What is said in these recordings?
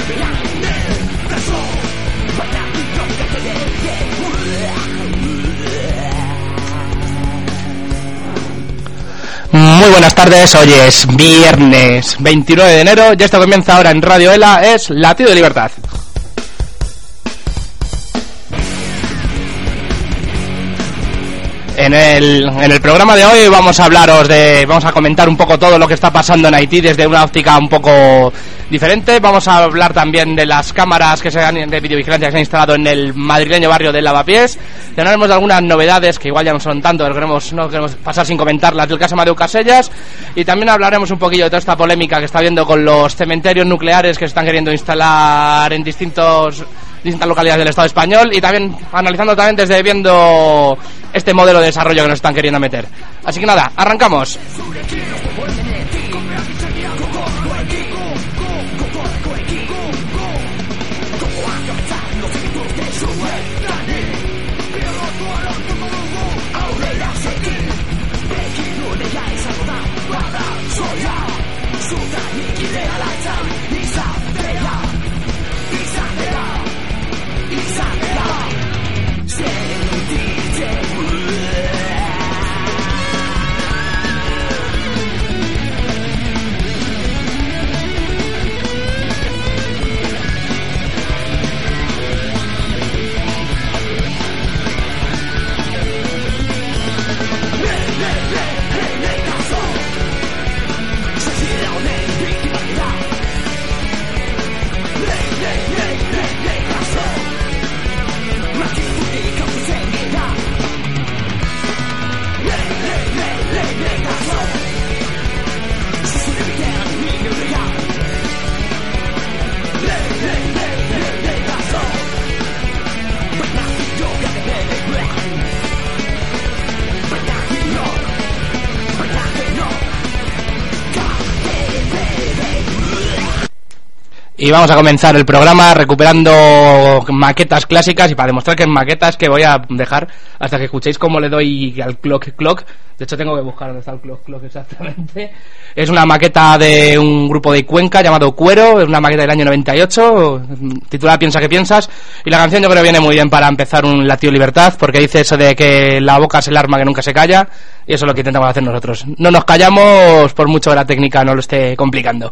Muy buenas tardes, hoy es viernes 29 de enero y esto comienza ahora en Radio ELA, es Latido de Libertad. En el programa de hoy vamos a comentar un poco todo lo que está pasando en Haití desde una óptica un poco diferente. Vamos a hablar también de las cámaras de videovigilancia que se han instalado en el madrileño barrio de Lavapiés. Tenemos algunas novedades que igual ya no son tanto, no queremos pasar sin comentarlas, del caso Amadeu Casellas, y también hablaremos un poquillo de toda esta polémica que está habiendo con los cementerios nucleares que se están queriendo instalar en distintas localidades del Estado español, y también analizando viendo este modelo de desarrollo que nos están queriendo meter. Así que nada, arrancamos. Y vamos a comenzar el programa recuperando maquetas clásicas, y para demostrar que es maquetas que voy a dejar hasta que escuchéis cómo le doy al clock. De hecho tengo que buscar dónde está el clock exactamente. Es una maqueta de un grupo de Cuenca llamado Cuero, es una maqueta del año 98, titulada Piensa que piensas, y la canción yo creo que viene muy bien para empezar un latido de libertad, porque dice eso de que la boca es el arma que nunca se calla, y eso es lo que intentamos hacer nosotros. No nos callamos por mucho que la técnica no lo esté complicando.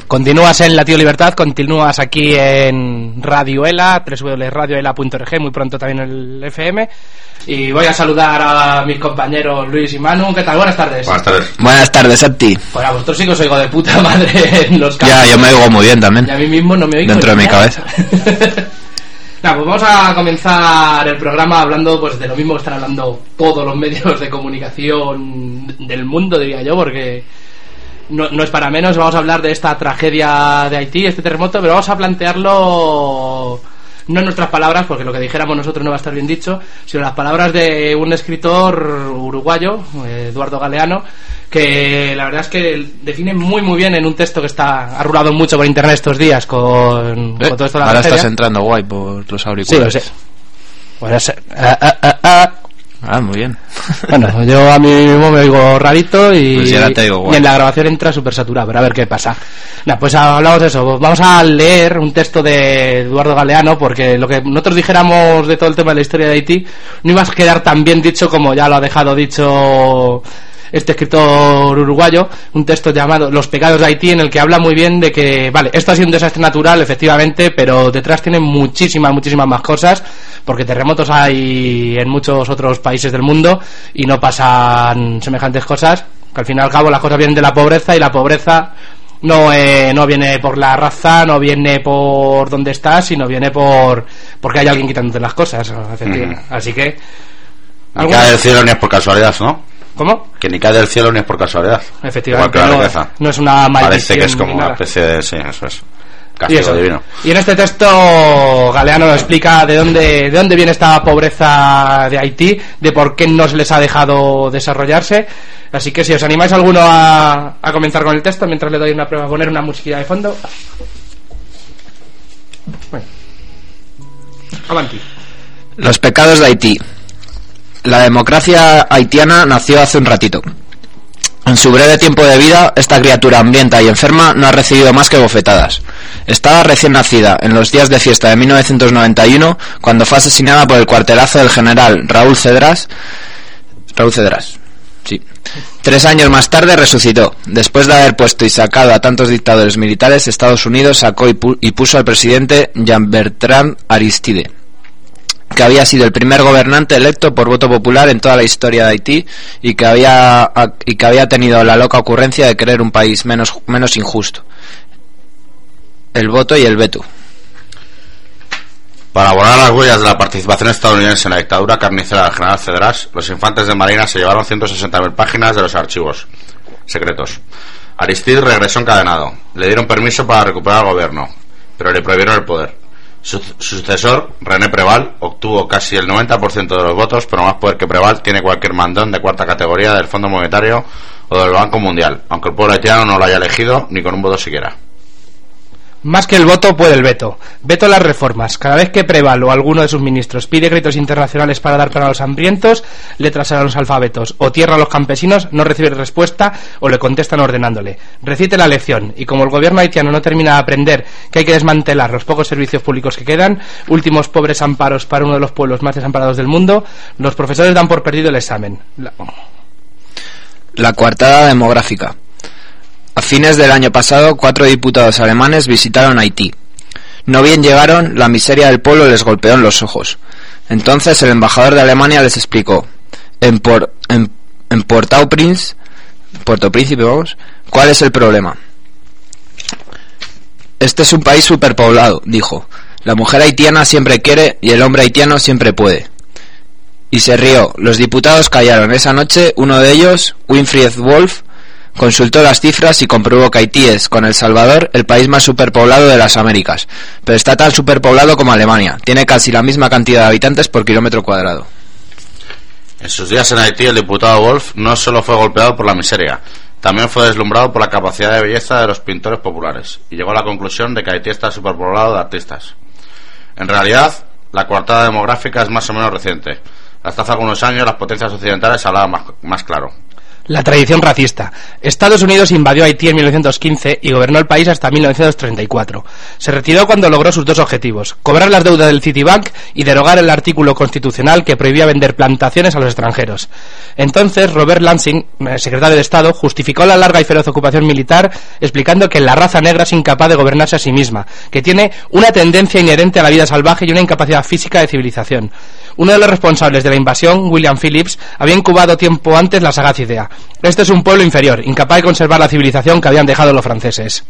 Continúas en Latido Libertad, continúas aquí en Radioela, www.radioela.org, muy pronto también en el FM. Y voy a saludar a mis compañeros Luis y Manu. ¿Qué tal? Buenas tardes. Buenas tardes. Buenas tardes, Septi. Pues a vosotros sí que os oigo de puta madre en los campos. Ya, yo me oigo muy bien también. Y a mí mismo no me oigo dentro de mi cabeza. Nada, pues vamos a comenzar el programa hablando pues de lo mismo que están hablando todos los medios de comunicación del mundo, diría yo, porque no es para menos. Vamos a hablar de esta tragedia de Haití, este terremoto, pero vamos a plantearlo no en nuestras palabras, porque lo que dijéramos nosotros no va a estar bien dicho, sino las palabras de un escritor uruguayo, Eduardo Galeano, que la verdad es que define muy muy bien en un texto que ha rulado mucho por internet estos días con todo esto de la ahora tragedia. estás entrando guay por los auriculares. Sí, lo sé. Pues, muy bien. Bueno, yo a mí mismo me oigo rarito y, pues ya te digo, y en la grabación entra súper saturado, pero a ver qué pasa. Pues hablamos de eso. Vamos a leer un texto de Eduardo Galeano, porque lo que nosotros dijéramos de todo el tema de la historia de Haití no iba a quedar tan bien dicho como ya lo ha dejado dicho este escritor uruguayo, un texto llamado Los pecados de Haití, en el que habla muy bien de que, vale, esto ha sido un desastre natural, efectivamente, pero detrás tienen muchísimas más cosas, porque terremotos hay en muchos otros países del mundo y no pasan semejantes cosas, que al fin y al cabo las cosas vienen de la pobreza, y la pobreza no viene por la raza, no viene por dónde estás, sino viene porque hay alguien quitándote las cosas, efectivamente. Así que ni cae del cielo ni es por casualidad, ¿no? ¿Cómo? Que ni cae del cielo ni es por casualidad. Efectivamente, no es una maldición. Parece que es como una especie de... Sí, eso es. Castigo divino. Y en este texto Galeano nos explica de dónde viene esta pobreza de Haití, de por qué no se les ha dejado desarrollarse. Así que si os animáis alguno a comenzar con el texto, mientras le doy una prueba, a poner una musiquilla de fondo. Bueno. Avanti. Los pecados de Haití. La democracia haitiana nació hace un ratito. En su breve tiempo de vida, esta criatura hambrienta y enferma no ha recibido más que bofetadas. Estaba recién nacida, en los días de fiesta de 1991, cuando fue asesinada por el cuartelazo del general Raúl Cedras. Sí. 3 años más tarde resucitó. Después de haber puesto y sacado a tantos dictadores militares, Estados Unidos sacó y puso al presidente Jean-Bertrand Aristide, que había sido el primer gobernante electo por voto popular en toda la historia de Haití y que había tenido la loca ocurrencia de querer un país menos injusto. El voto y el veto. Para borrar las huellas de la participación estadounidense en la dictadura carnicera del general Cedras, los infantes de Marina se llevaron 160.000 páginas de los archivos secretos. Aristide regresó encadenado. Le dieron permiso para recuperar el gobierno, pero le prohibieron el poder. Su sucesor, René Preval, obtuvo casi el 90% de los votos, pero más poder que Preval tiene cualquier mandón de cuarta categoría del Fondo Monetario o del Banco Mundial, aunque el pueblo haitiano no lo haya elegido ni con un voto siquiera. Más que el voto puede el veto. Veto las reformas. Cada vez que Preval o alguno de sus ministros pide créditos internacionales para dar pan a los hambrientos, letras a los alfabetos o tierra a los campesinos, no recibe respuesta o le contestan ordenándole: recite la lección. Y como el gobierno haitiano no termina de aprender que hay que desmantelar los pocos servicios públicos que quedan, últimos pobres amparos para uno de los pueblos más desamparados del mundo, los profesores dan por perdido el examen. La coartada demográfica. A fines del año pasado, 4 diputados alemanes visitaron Haití. No bien llegaron, la miseria del pueblo les golpeó en los ojos. Entonces el embajador de Alemania les explicó: en Puerto Príncipe, ¿cuál es el problema? Este es un país superpoblado, dijo. La mujer haitiana siempre quiere y el hombre haitiano siempre puede. Y se rió. Los diputados callaron. Esa noche, uno de ellos, Winfried Wolf, consultó las cifras y comprobó que Haití es, con El Salvador, el país más superpoblado de las Américas, pero está tan superpoblado como Alemania. Tiene casi la misma cantidad de habitantes por kilómetro cuadrado. En sus días en Haití, el diputado Wolf no solo fue golpeado por la miseria, también fue deslumbrado por la capacidad de belleza de los pintores populares, y llegó a la conclusión de que Haití está superpoblado de artistas. En realidad, la coartada demográfica es más o menos reciente. Hasta hace algunos años las potencias occidentales hablaban más claro. La tradición racista. Estados Unidos invadió Haití en 1915 y gobernó el país hasta 1934. Se retiró cuando logró sus dos objetivos: cobrar las deudas del Citibank y derogar el artículo constitucional que prohibía vender plantaciones a los extranjeros. Entonces, Robert Lansing, secretario de Estado, justificó la larga y feroz ocupación militar explicando que la raza negra es incapaz de gobernarse a sí misma, que tiene una tendencia inherente a la vida salvaje y una incapacidad física de civilización. Uno de los responsables de la invasión, William Phillips, había incubado tiempo antes la sagaz idea: este es un pueblo inferior, incapaz de conservar la civilización que habían dejado los franceses.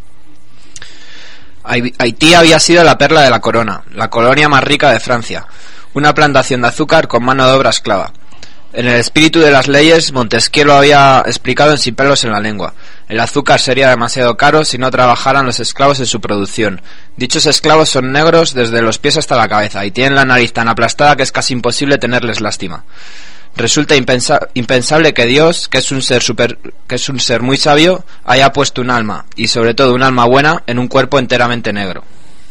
Haití había sido la perla de la corona, la colonia más rica de Francia, una plantación de azúcar con mano de obra esclava. En el espíritu de las leyes, Montesquieu lo había explicado sin pelos en la lengua. El azúcar sería demasiado caro si no trabajaran los esclavos en su producción. Dichos esclavos son negros desde los pies hasta la cabeza y tienen la nariz tan aplastada que es casi imposible tenerles lástima. Resulta impensable que Dios, que es un ser muy sabio, haya puesto un alma, y sobre todo un alma buena, en un cuerpo enteramente negro.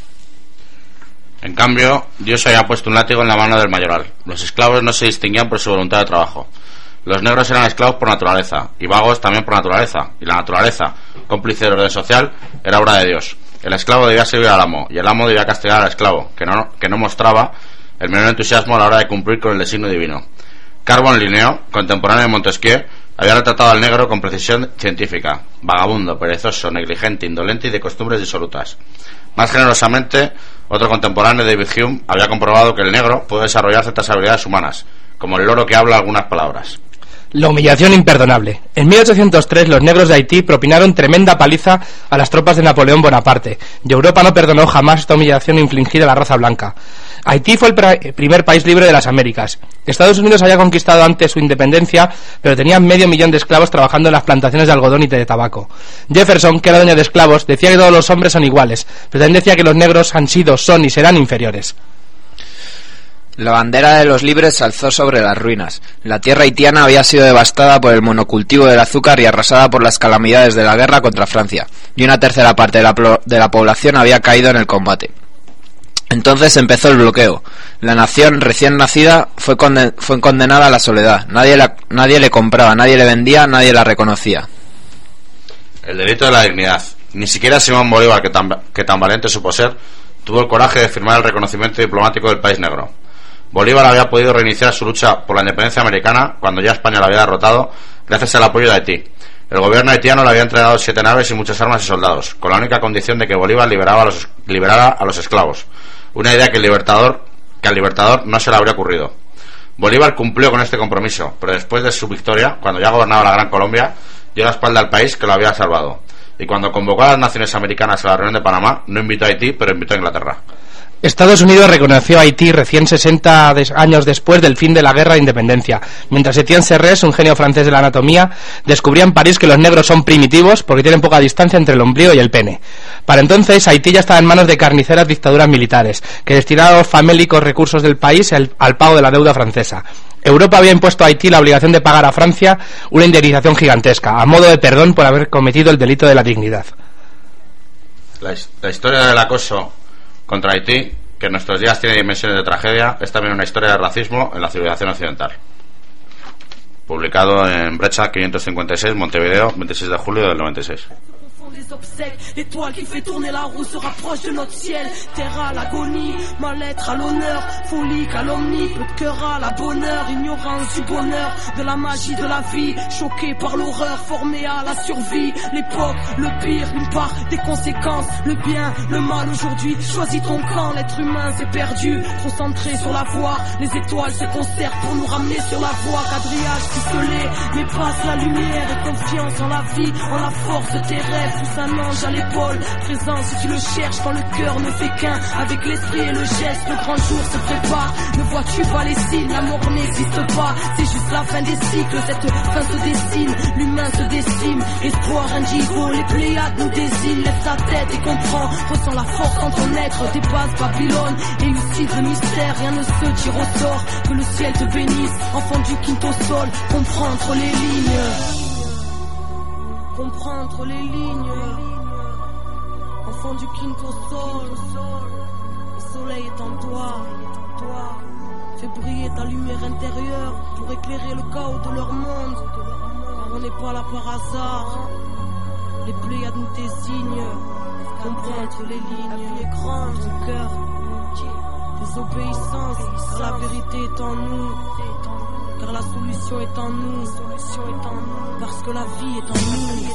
En cambio, Dios había puesto un látigo en la mano del mayoral. Los esclavos no se distinguían por su voluntad de trabajo. Los negros eran esclavos por naturaleza, y vagos también por naturaleza, y la naturaleza, cómplice del orden social, era obra de Dios. El esclavo debía servir al amo, y el amo debía castigar al esclavo, que no mostraba el menor entusiasmo a la hora de cumplir con el designio divino. Carbon Linneo, contemporáneo de Montesquieu, había retratado al negro con precisión científica: vagabundo, perezoso, negligente, indolente y de costumbres disolutas. Más generosamente, otro contemporáneo, David Hume, había comprobado que el negro puede desarrollar ciertas habilidades humanas, como el loro que habla algunas palabras. La humillación imperdonable. En 1803 los negros de Haití propinaron tremenda paliza a las tropas de Napoleón Bonaparte, y Europa no perdonó jamás esta humillación infligida a la raza blanca. Haití fue el primer país libre de las Américas. Estados Unidos había conquistado antes su independencia, pero tenía 500.000 de esclavos trabajando en las plantaciones de algodón y de tabaco. Jefferson, que era dueño de esclavos, decía que todos los hombres son iguales, pero también decía que los negros han sido, son y serán inferiores. La bandera de los libres se alzó sobre las ruinas. La tierra haitiana había sido devastada por el monocultivo del azúcar y arrasada por las calamidades de la guerra contra Francia, y una tercera parte de la población había caído en el combate. Entonces empezó el bloqueo. La nación recién nacida fue condenada a la soledad. Nadie le compraba, nadie le vendía, nadie la reconocía. El delito de la dignidad. Ni siquiera Simón Bolívar, que tan valiente supo ser, tuvo el coraje de firmar el reconocimiento diplomático del país negro. Bolívar había podido reiniciar su lucha por la independencia americana cuando ya España la había derrotado gracias al apoyo de Haití. El gobierno haitiano le había entregado 7 naves y muchas armas y soldados, con la única condición de que Bolívar liberara a los esclavos. Una idea que al libertador no se le habría ocurrido. Bolívar cumplió con este compromiso, pero después de su victoria, cuando ya gobernaba la Gran Colombia, dio la espalda al país que lo había salvado. Y cuando convocó a las naciones americanas a la reunión de Panamá, no invitó a Haití, pero invitó a Inglaterra. Estados Unidos reconoció a Haití recién 60 años después del fin de la guerra de independencia, mientras Etienne Serres, un genio francés de la anatomía, descubría en París que los negros son primitivos porque tienen poca distancia entre el ombligo y el pene. Para entonces, Haití ya estaba en manos de carniceras dictaduras militares, que destinaban los famélicos recursos del país al pago de la deuda francesa. Europa había impuesto a Haití la obligación de pagar a Francia una indemnización gigantesca, a modo de perdón por haber cometido el delito de la dignidad. La historia del acoso contra Haití, que en nuestros días tiene dimensiones de tragedia, es también una historia de racismo en la civilización occidental. Publicado en Brecha 556, Montevideo, 26 de julio del 96. Les obsèques, l'étoile qui fait tourner la roue se rapproche de notre ciel. Terre à l'agonie, mal-être à l'honneur, folie, calomnie, peu de cœur à la bonheur, ignorance du bonheur, de la magie de la vie, choqué par l'horreur, formé à la survie. L'époque, le pire, une part des conséquences, le bien, le mal aujourd'hui. Choisis ton camp, l'être humain s'est perdu, concentré sur la voie. Les étoiles se concertent pour nous ramener sur la voie. Quadrillage ficelé, mais passe la lumière et confiance en la vie, en la force de tes rêves. Pousse un ange à l'épaule, présent si tu le cherches quand le cœur ne fait qu'un. Avec l'esprit et le geste, le grand jour se prépare. Ne vois-tu pas les signes, la mort n'existe pas. C'est juste la fin des cycles, cette fin se dessine. L'humain se décime, espoir indigo. Les Pléiades nous désignent, lève ta tête et comprends. Ressens la force en ton être, dépasse Babylone. Élucide le mystère, rien ne se tire au sort. Que le ciel te bénisse, enfant du quinto sol. Comprends entre les lignes. Comprends entre les lignes, enfant du quinto sol, le soleil est en toi, fais briller ta lumière intérieure pour éclairer le chaos de leur monde. On n'est pas là par hasard. Les pléiades nous désignent. Comprendre les lignes. La vie est grande, mon cœur. Désobéissance, car la vérité est en nous. Car la solution est en nous. Parce que la vie est en nous.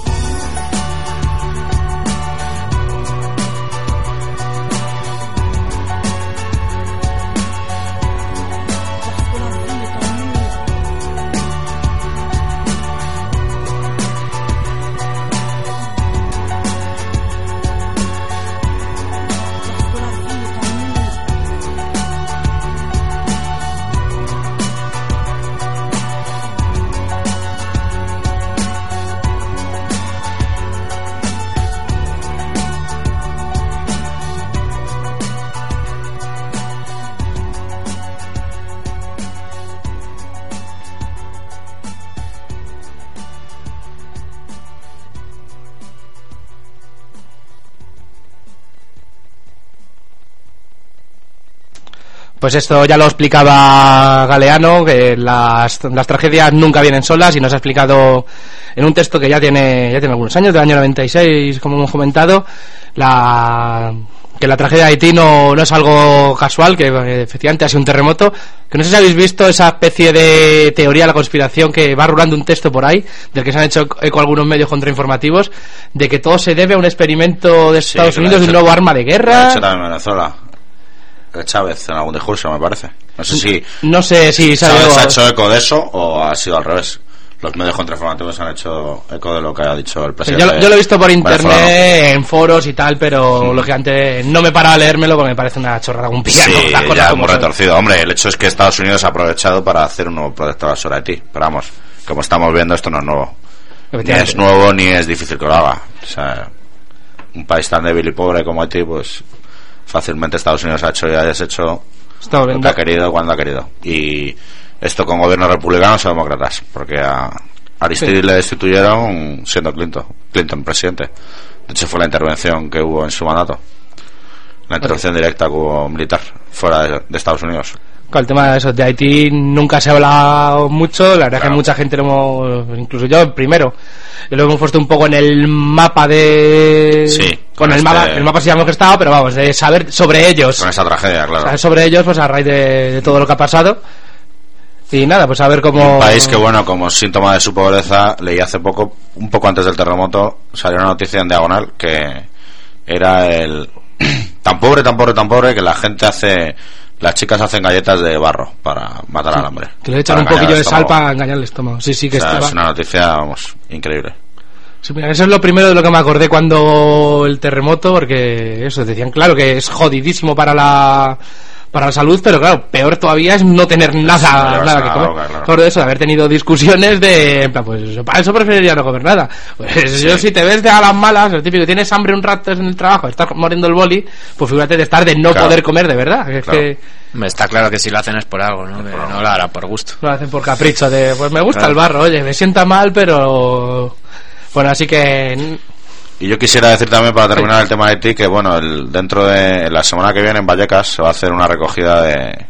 Pues esto ya lo explicaba Galeano, que las tragedias nunca vienen solas, y nos ha explicado en un texto que ya tiene algunos años, del año 96, como hemos comentado, que la tragedia de Haití no es algo casual, que efectivamente ha sido un terremoto, que no sé si habéis visto esa especie de teoría de la conspiración que va rulando un texto por ahí, del que se han hecho eco algunos medios contrainformativos, de que todo se debe a un experimento de Estados Unidos de un nuevo arma de guerra. Lo ha hecho también Venezuela. Chávez en algún discurso, me parece. No sé si Chávez ha hecho eco de eso o ha sido al revés. Los medios contrainformativos han hecho eco de lo que ha dicho el presidente. Yo lo he visto por internet, en foros y tal, pero lógicamente no me para a leérmelo porque me parece una chorrada, un piano. Sí, ya muy retorcido. Hombre, el hecho es que Estados Unidos ha aprovechado para hacer un nuevo protectorado sobre Haití. Pero vamos, como estamos viendo, esto no es nuevo. Ni es nuevo ni es difícil que lo haga. O sea, un país tan débil y pobre como Haití, pues fácilmente Estados Unidos ha hecho y ha deshecho lo que ha querido cuando ha querido. Y esto con gobiernos republicanos o demócratas, porque a Aristide le destituyeron siendo Clinton presidente. De hecho fue la intervención que hubo en su mandato, la intervención directa que hubo militar fuera de Estados Unidos. Con el tema de eso de Haití nunca se ha hablado mucho, la verdad es que mucha gente lo hemos, incluso yo primero, lo hemos puesto un poco en el mapa de... Sí. Con el mapa sí hemos estado, pero vamos, de saber sobre ellos. Con esa tragedia, claro. Saber sobre ellos, pues a raíz de todo lo que ha pasado. Y nada, pues a ver cómo... Un país que, bueno, como síntoma de su pobreza, leí hace poco, un poco antes del terremoto, salió una noticia en Diagonal que era el... tan pobre que la gente hace... Las chicas hacen galletas de barro para matar al hambre. Que le echan un poquillo de sal para engañar el estómago. Sí, que estaba... Es una noticia, vamos, increíble. Sí, mira, eso es lo primero de lo que me acordé cuando el terremoto, porque eso, decían, claro, que es jodidísimo para la salud, pero claro, peor todavía es no tener nada que comer. Claro. Por eso, haber tenido discusiones de, en plan, pues para eso preferiría no comer nada. Pues sí. Yo, si te ves de a las malas, el típico, tienes hambre un rato en el trabajo, estás muriendo el boli, pues fíjate de estar de no poder comer de verdad. Es que está claro que si lo hacen es por algo, ¿no? No lo hará por gusto. Lo hacen por capricho de, pues me gusta el barro, oye, me sienta mal, pero bueno, así que... Y yo quisiera decir también, para terminar el tema de Haití, que bueno, dentro de la semana que viene en Vallecas se va a hacer una recogida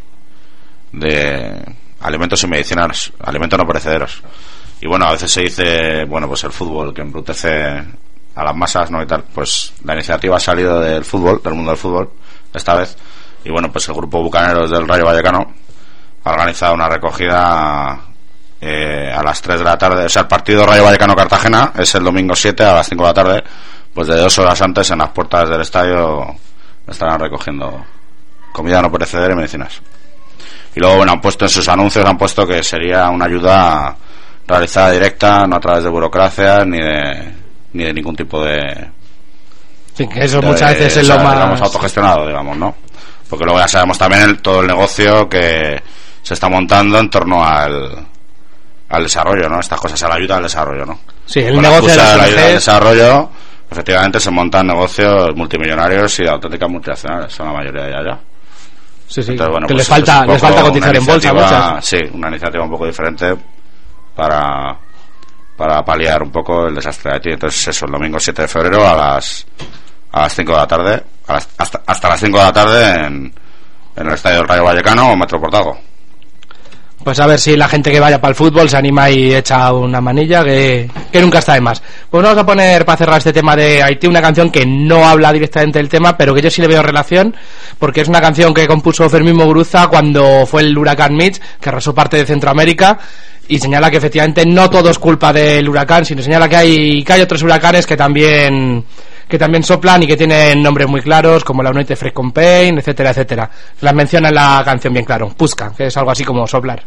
de alimentos y medicinas, alimentos no perecederos. Y bueno, a veces se dice, bueno, pues el fútbol que embrutece a las masas, ¿no? Y tal. Pues la iniciativa ha salido del fútbol, del mundo del fútbol, esta vez. Y bueno, pues el grupo Bucaneros del Rayo Vallecano ha organizado una recogida a las 3 de la tarde. O sea, el partido Rayo Vallecano-Cartagena es el domingo 7 a las 5 de la tarde. Pues de 2 horas antes, en las puertas del estadio estarán recogiendo comida no perecedera y medicinas. Y luego, bueno, han puesto en sus anuncios, han puesto que sería una ayuda realizada directa, no a través de burocracia ni de ningún tipo de... Sí, que eso muchas veces es lo más... digamos, autogestionado, digamos, ¿no? Porque luego ya sabemos también todo el negocio que se está montando en torno al desarrollo, ¿no? Estas cosas, a la ayuda al desarrollo, ¿no? Sí, el negocio de la ayuda al desarrollo, efectivamente se montan negocios multimillonarios y de auténticas multinacionales, son la mayoría de allá. Sí, entonces, bueno, que pues les falta cotizar en bolsa muchas. Sí, una iniciativa un poco diferente para paliar un poco el desastre de Haití. Entonces eso, el domingo 7 de febrero a las 5 de la tarde, hasta las 5 de la tarde en el estadio del Rayo Vallecano o Metro Portago. Pues a ver si la gente que vaya para el fútbol se anima y echa una manilla, que nunca está de más. Pues vamos a poner, para cerrar este tema de Haití, una canción que no habla directamente del tema, pero que yo sí le veo relación, porque es una canción que compuso Fermín Muguruza cuando fue el huracán Mitch, que arrasó parte de Centroamérica, y señala que efectivamente no todo es culpa del huracán, sino señala que hay otros huracanes que también soplan y que tienen nombres muy claros, como la United Fresh Campaign, etcétera, etcétera. Las menciona en la canción bien claro. Pusca, que es algo así como soplar.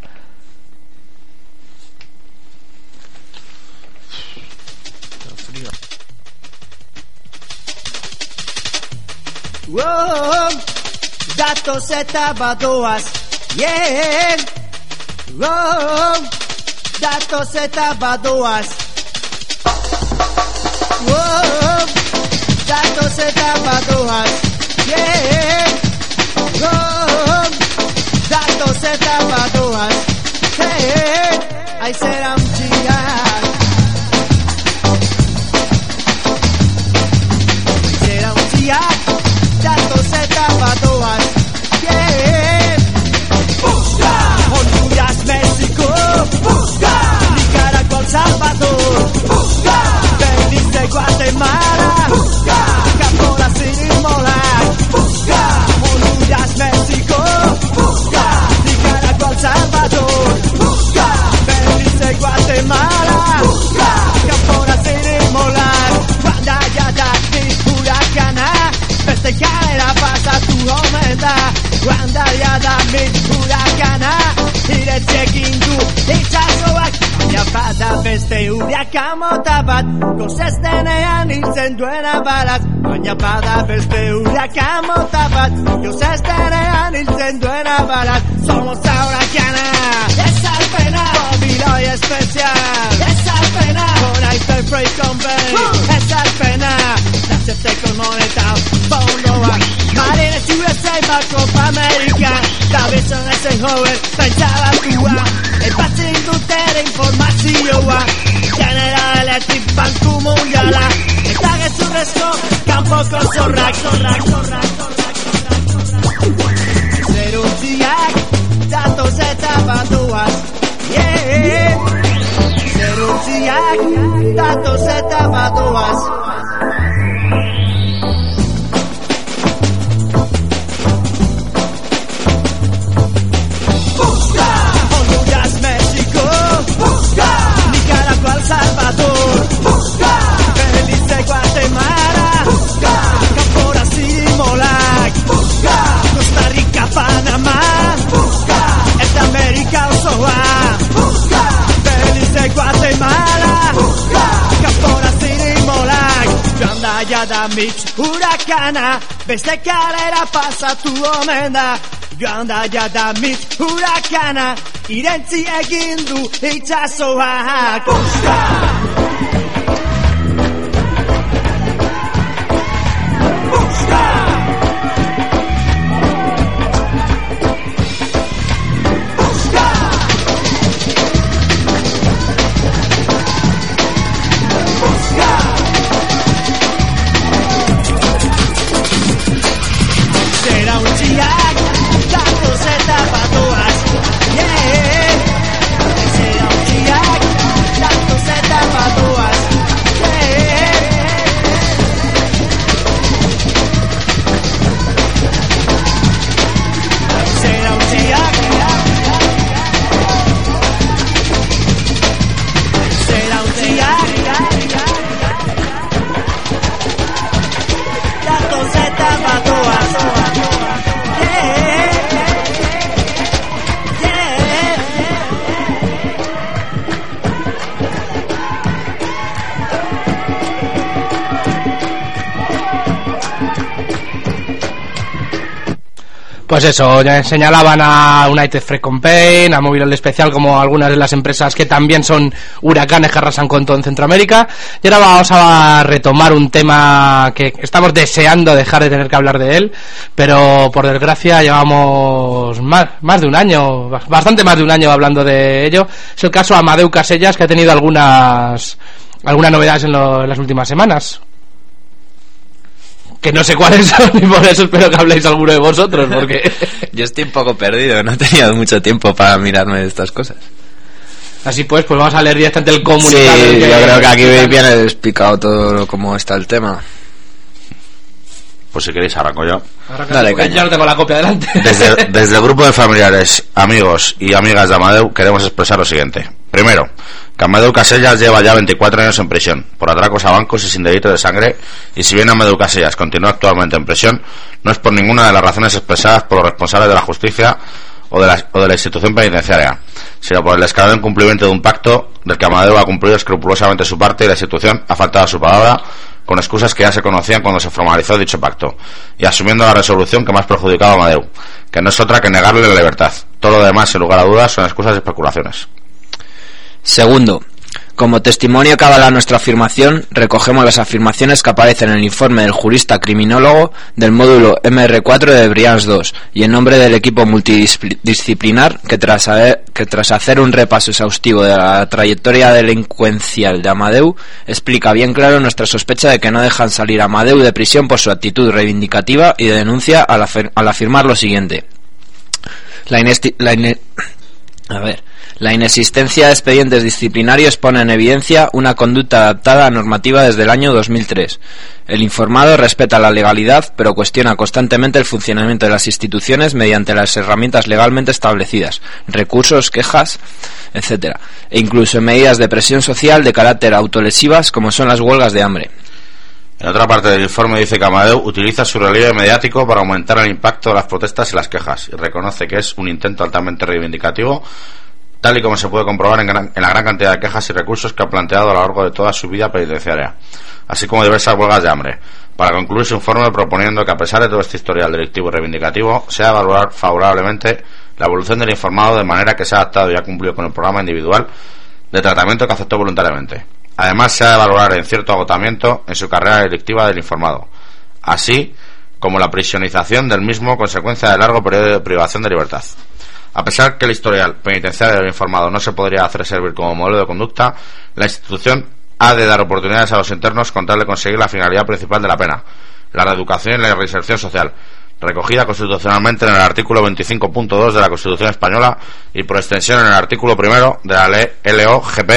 Whoa, dato zeta badoaz, yeah. Whoa, dato zeta badoaz. Whoa, dato zeta badoaz, yeah. Whoa, dato zeta badoaz, hey. Ai será dia. Será dia. Dato zeta badoaz, yeah. Busca Honduras, México, busca Nicaragua, El Salvador, busca Belice, Guatemala, busca Capora, Sinimola, busca Honduras, México, busca Nicaragua, El Salvador, busca Belice, Guatemala, busca Capora, Sinimola. Cuando haya dati huracana, beste kalera pasatu omen da. Cuando haya dati huracana, iretzekin du itxasoak. Baina bada beste hurakan mota bat, gozez denean hiltzen duena balaz. Baina bada beste hurakan mota bat, gozez denean hiltzen duena balaz. Somos la huracana, esa es pena, Bobiloy especial, esa es pena, con United Fresh Campaign, esa es pena. Nazeteko moneta, Pauloa, Marines USA, Copa América, Davison Eisenhower, Pentsabatua, Aipatzen dutera informazioa, General Electric Banku Mundiala, eta gezurrezko kanpoko zorrak. Zeruntziak, datoz eta badoaz, yeah. Zeruntziak, datoz eta badoaz. El Salvador, busca Belice, Guatemala, busca Capora, Simolac, busca Costa Rica, Panamá, busca Esta América, Osoa, busca Belice, Guatemala, busca Capora, Simolac. Joanda jada Mitch huracana, beste kalera pasatu omen da. Joanda jada Mitch huracana, irentzi egin du itxasoak. Busca! Será un chiac, dato zeta badoaz, yeah. Será un chiac, dato zeta badoaz, yeah. Será un chiac, será un chiac, dato zeta badoaz. Pues eso, ya señalaban a United Fresh Campaign, a Móvil Especial, como algunas de las empresas que también son huracanes que arrasan con todo en Centroamérica. Y ahora vamos a retomar un tema que estamos deseando dejar de tener que hablar de él, pero por desgracia llevamos más de un año, bastante más de un año hablando de ello. Es el caso Amadeu Casellas, que ha tenido algunas novedades en las últimas semanas. que no sé cuáles son y por eso espero que habléis alguno de vosotros, porque... Yo estoy un poco perdido, no he tenido mucho tiempo para mirarme de estas cosas. Así pues vamos a leer directamente el comunicado. Sí, yo creo que aquí viene explicado todo cómo está el tema. Pues si queréis arranco yo. Dale, caña. Ya no tengo la copia delante. Desde el grupo de familiares, amigos y amigas de Amadeu queremos expresar lo siguiente. Primero, que Amadeu Casellas lleva ya 24 años en prisión por atracos a bancos y sin delito de sangre, y si bien Amadeu Casellas continúa actualmente en prisión, no es por ninguna de las razones expresadas por los responsables de la justicia o de la institución penitenciaria, sino por el descarado incumplimiento de un pacto del que Amadeu ha cumplido escrupulosamente su parte y la institución ha faltado a su palabra, con excusas que ya se conocían cuando se formalizó dicho pacto, y asumiendo la resolución que más perjudicaba a Amadeu, que no es otra que negarle la libertad. Todo lo demás, sin lugar a dudas, son excusas y especulaciones. Segundo, como testimonio que avala nuestra afirmación, recogemos las afirmaciones que aparecen en el informe del jurista criminólogo del módulo MR4 de Brians 2, y en nombre del equipo multidisciplinar que tras hacer un repaso exhaustivo de la trayectoria delincuencial de Amadeu, explica bien claro nuestra sospecha de que no dejan salir a Amadeu de prisión por su actitud reivindicativa y de denuncia al afirmar lo siguiente. La inexistencia de expedientes disciplinarios pone en evidencia una conducta adaptada a normativa desde el año 2003. El informado respeta la legalidad, pero cuestiona constantemente el funcionamiento de las instituciones mediante las herramientas legalmente establecidas, recursos, quejas, etc., e incluso medidas de presión social de carácter autolesivas como son las huelgas de hambre. En otra parte del informe dice que Amadeu utiliza su relieve mediático para aumentar el impacto de las protestas y las quejas, y reconoce que es un intento altamente reivindicativo, tal y como se puede comprobar en la gran cantidad de quejas y recursos que ha planteado a lo largo de toda su vida penitenciaria, así como diversas huelgas de hambre, para concluir su informe proponiendo que, a pesar de todo este historial delictivo y reivindicativo, sea valorar favorablemente la evolución del informado de manera que se ha adaptado y ha cumplido con el programa individual de tratamiento que aceptó voluntariamente. Además, se ha de valorar en cierto agotamiento en su carrera delictiva del informado, así como la prisionización del mismo, consecuencia de largo periodo de privación de libertad. A pesar que el historial penitenciario del informado no se podría hacer servir como modelo de conducta, la institución ha de dar oportunidades a los internos con tal de conseguir la finalidad principal de la pena, la reeducación y la reinserción social, recogida constitucionalmente en el artículo 25.2 de la Constitución Española y por extensión en el artículo 1 de la Ley LOGP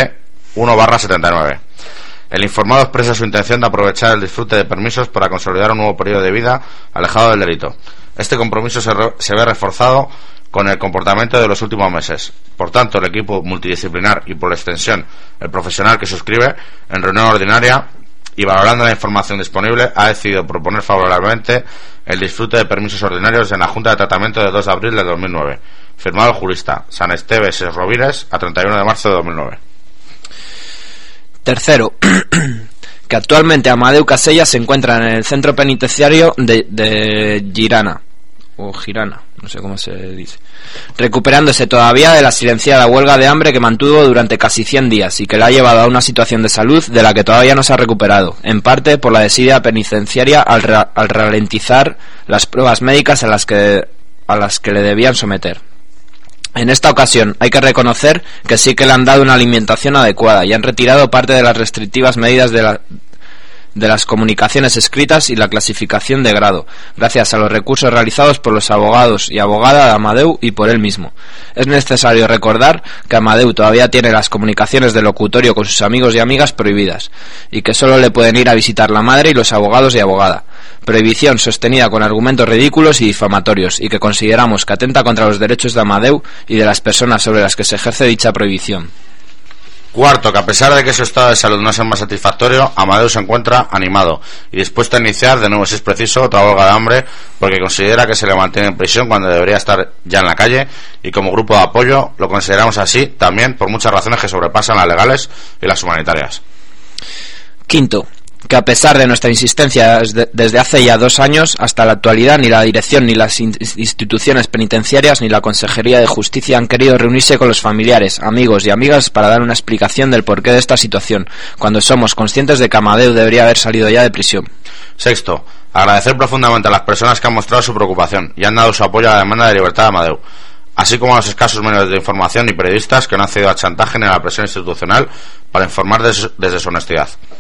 1/79. El informado expresa su intención de aprovechar el disfrute de permisos para consolidar un nuevo periodo de vida alejado del delito. Este compromiso se ve reforzado con el comportamiento de los últimos meses. Por tanto, el equipo multidisciplinar y por extensión el profesional que suscribe en reunión ordinaria y valorando la información disponible ha decidido proponer favorablemente el disfrute de permisos ordinarios en la Junta de Tratamiento de 2 de abril de 2009. Firmado el jurista San Esteves Rovires a 31 de marzo de 2009. Tercero, que actualmente Amadeu Casellas se encuentra en el centro penitenciario de Girana, o Girana, no sé cómo se dice, recuperándose todavía de la silenciada huelga de hambre que mantuvo durante casi 100 días y que la ha llevado a una situación de salud de la que todavía no se ha recuperado, en parte por la desidia penitenciaria al ralentizar las pruebas médicas a las que le debían someter. En esta ocasión hay que reconocer que sí que le han dado una alimentación adecuada y han retirado parte de las restrictivas medidas de las comunicaciones escritas y la clasificación de grado, gracias a los recursos realizados por los abogados y abogada de Amadeu y por él mismo. Es necesario recordar que Amadeu todavía tiene las comunicaciones de locutorio con sus amigos y amigas prohibidas, y que solo le pueden ir a visitar la madre y los abogados y abogada. Prohibición sostenida con argumentos ridículos y difamatorios, y que consideramos que atenta contra los derechos de Amadeu y de las personas sobre las que se ejerce dicha prohibición. Cuarto, que a pesar de que su estado de salud no sea más satisfactorio, Amadeu se encuentra animado y dispuesto a iniciar de nuevo, si es preciso, otra huelga de hambre, porque considera que se le mantiene en prisión cuando debería estar ya en la calle, y como grupo de apoyo lo consideramos así también por muchas razones que sobrepasan las legales y las humanitarias. Quinto, que a pesar de nuestra insistencia desde hace ya 2 años hasta la actualidad, ni la dirección, ni las instituciones penitenciarias, ni la Consejería de Justicia han querido reunirse con los familiares, amigos y amigas para dar una explicación del porqué de esta situación, cuando somos conscientes de que Amadeu debería haber salido ya de prisión. Sexto, agradecer profundamente a las personas que han mostrado su preocupación y han dado su apoyo a la demanda de libertad de Amadeu, así como a los escasos medios de información y periodistas que no han cedido al chantaje ni a la presión institucional para informar desde su honestidad.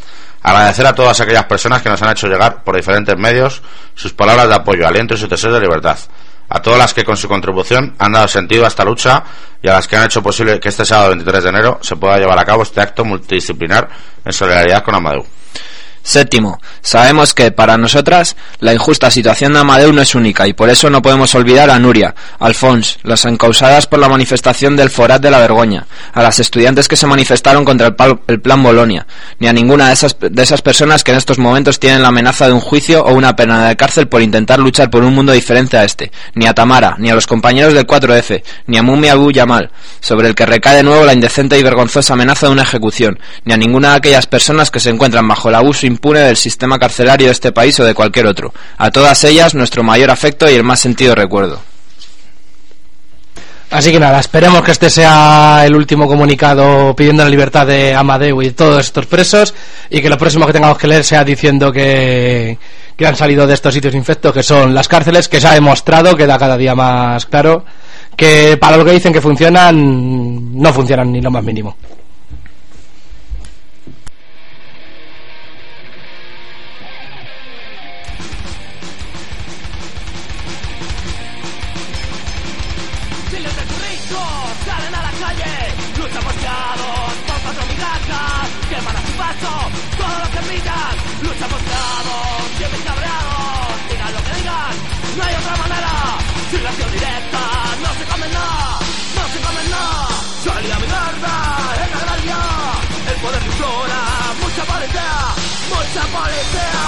Agradecer a todas aquellas personas que nos han hecho llegar por diferentes medios sus palabras de apoyo, aliento y sus deseos de libertad. A todas las que con su contribución han dado sentido a esta lucha y a las que han hecho posible que este sábado 23 de enero se pueda llevar a cabo este acto multidisciplinar en solidaridad con Amadeu. Séptimo, sabemos que para nosotras la injusta situación de Amadeu no es única y por eso no podemos olvidar a Nuria, Alfons, las encausadas por la manifestación del Forat de la Vergoña, a las estudiantes que se manifestaron contra el Plan Bolonia, ni a ninguna de esas personas que en estos momentos tienen la amenaza de un juicio o una pena de cárcel por intentar luchar por un mundo diferente a este, ni a Tamara, ni a los compañeros del 4F, ni a Mumia Abu Yamal, sobre el que recae de nuevo la indecente y vergonzosa amenaza de una ejecución, ni a ninguna de aquellas personas que se encuentran bajo el abuso impune del sistema carcelario de este país o de cualquier otro. A todas ellas nuestro mayor afecto y el más sentido recuerdo. Así que nada, esperemos que este sea el último comunicado pidiendo la libertad de Amadeu y todos estos presos, y que lo próximo que tengamos que leer sea diciendo que han salido de estos sitios infectos, que son las cárceles, que se ha demostrado, queda cada día más claro, que para lo que dicen que funcionan, no funcionan ni lo más mínimo. Mucha policía.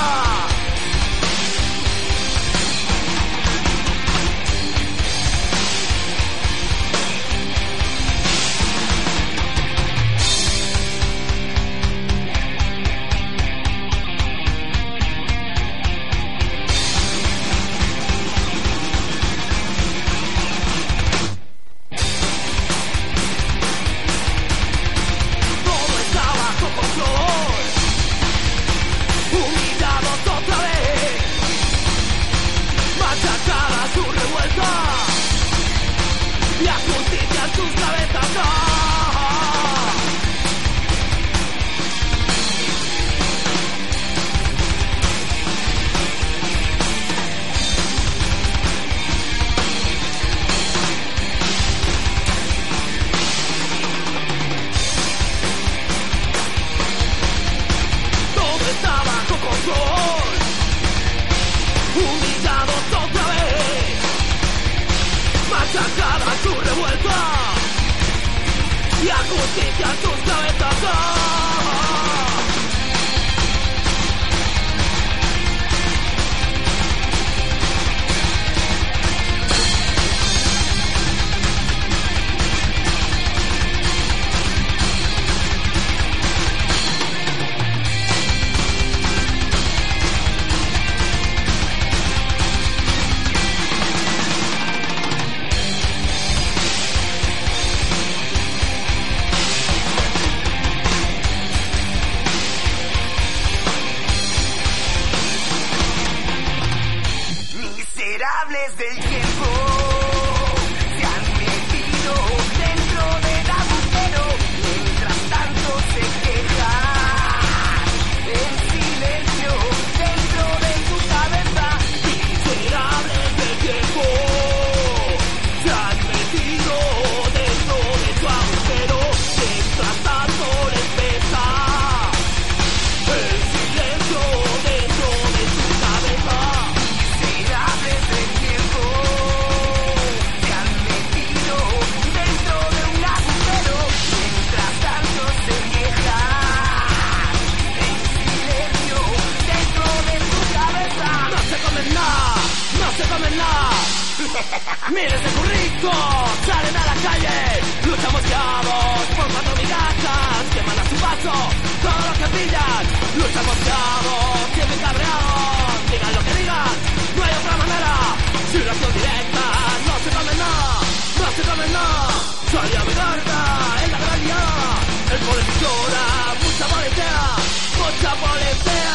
Miles de curritos salen a la calle, luchamos cabos por 4 migajas, queman a su paso todo lo que pillan. Luchamos cabos, siempre cabreados, digan lo que digan, no hay otra manera. Sin acción directa, no se come nada, no se come nada. Soy a mi gorda, en la gran liada, el poder llora, mucha policía, mucha policía.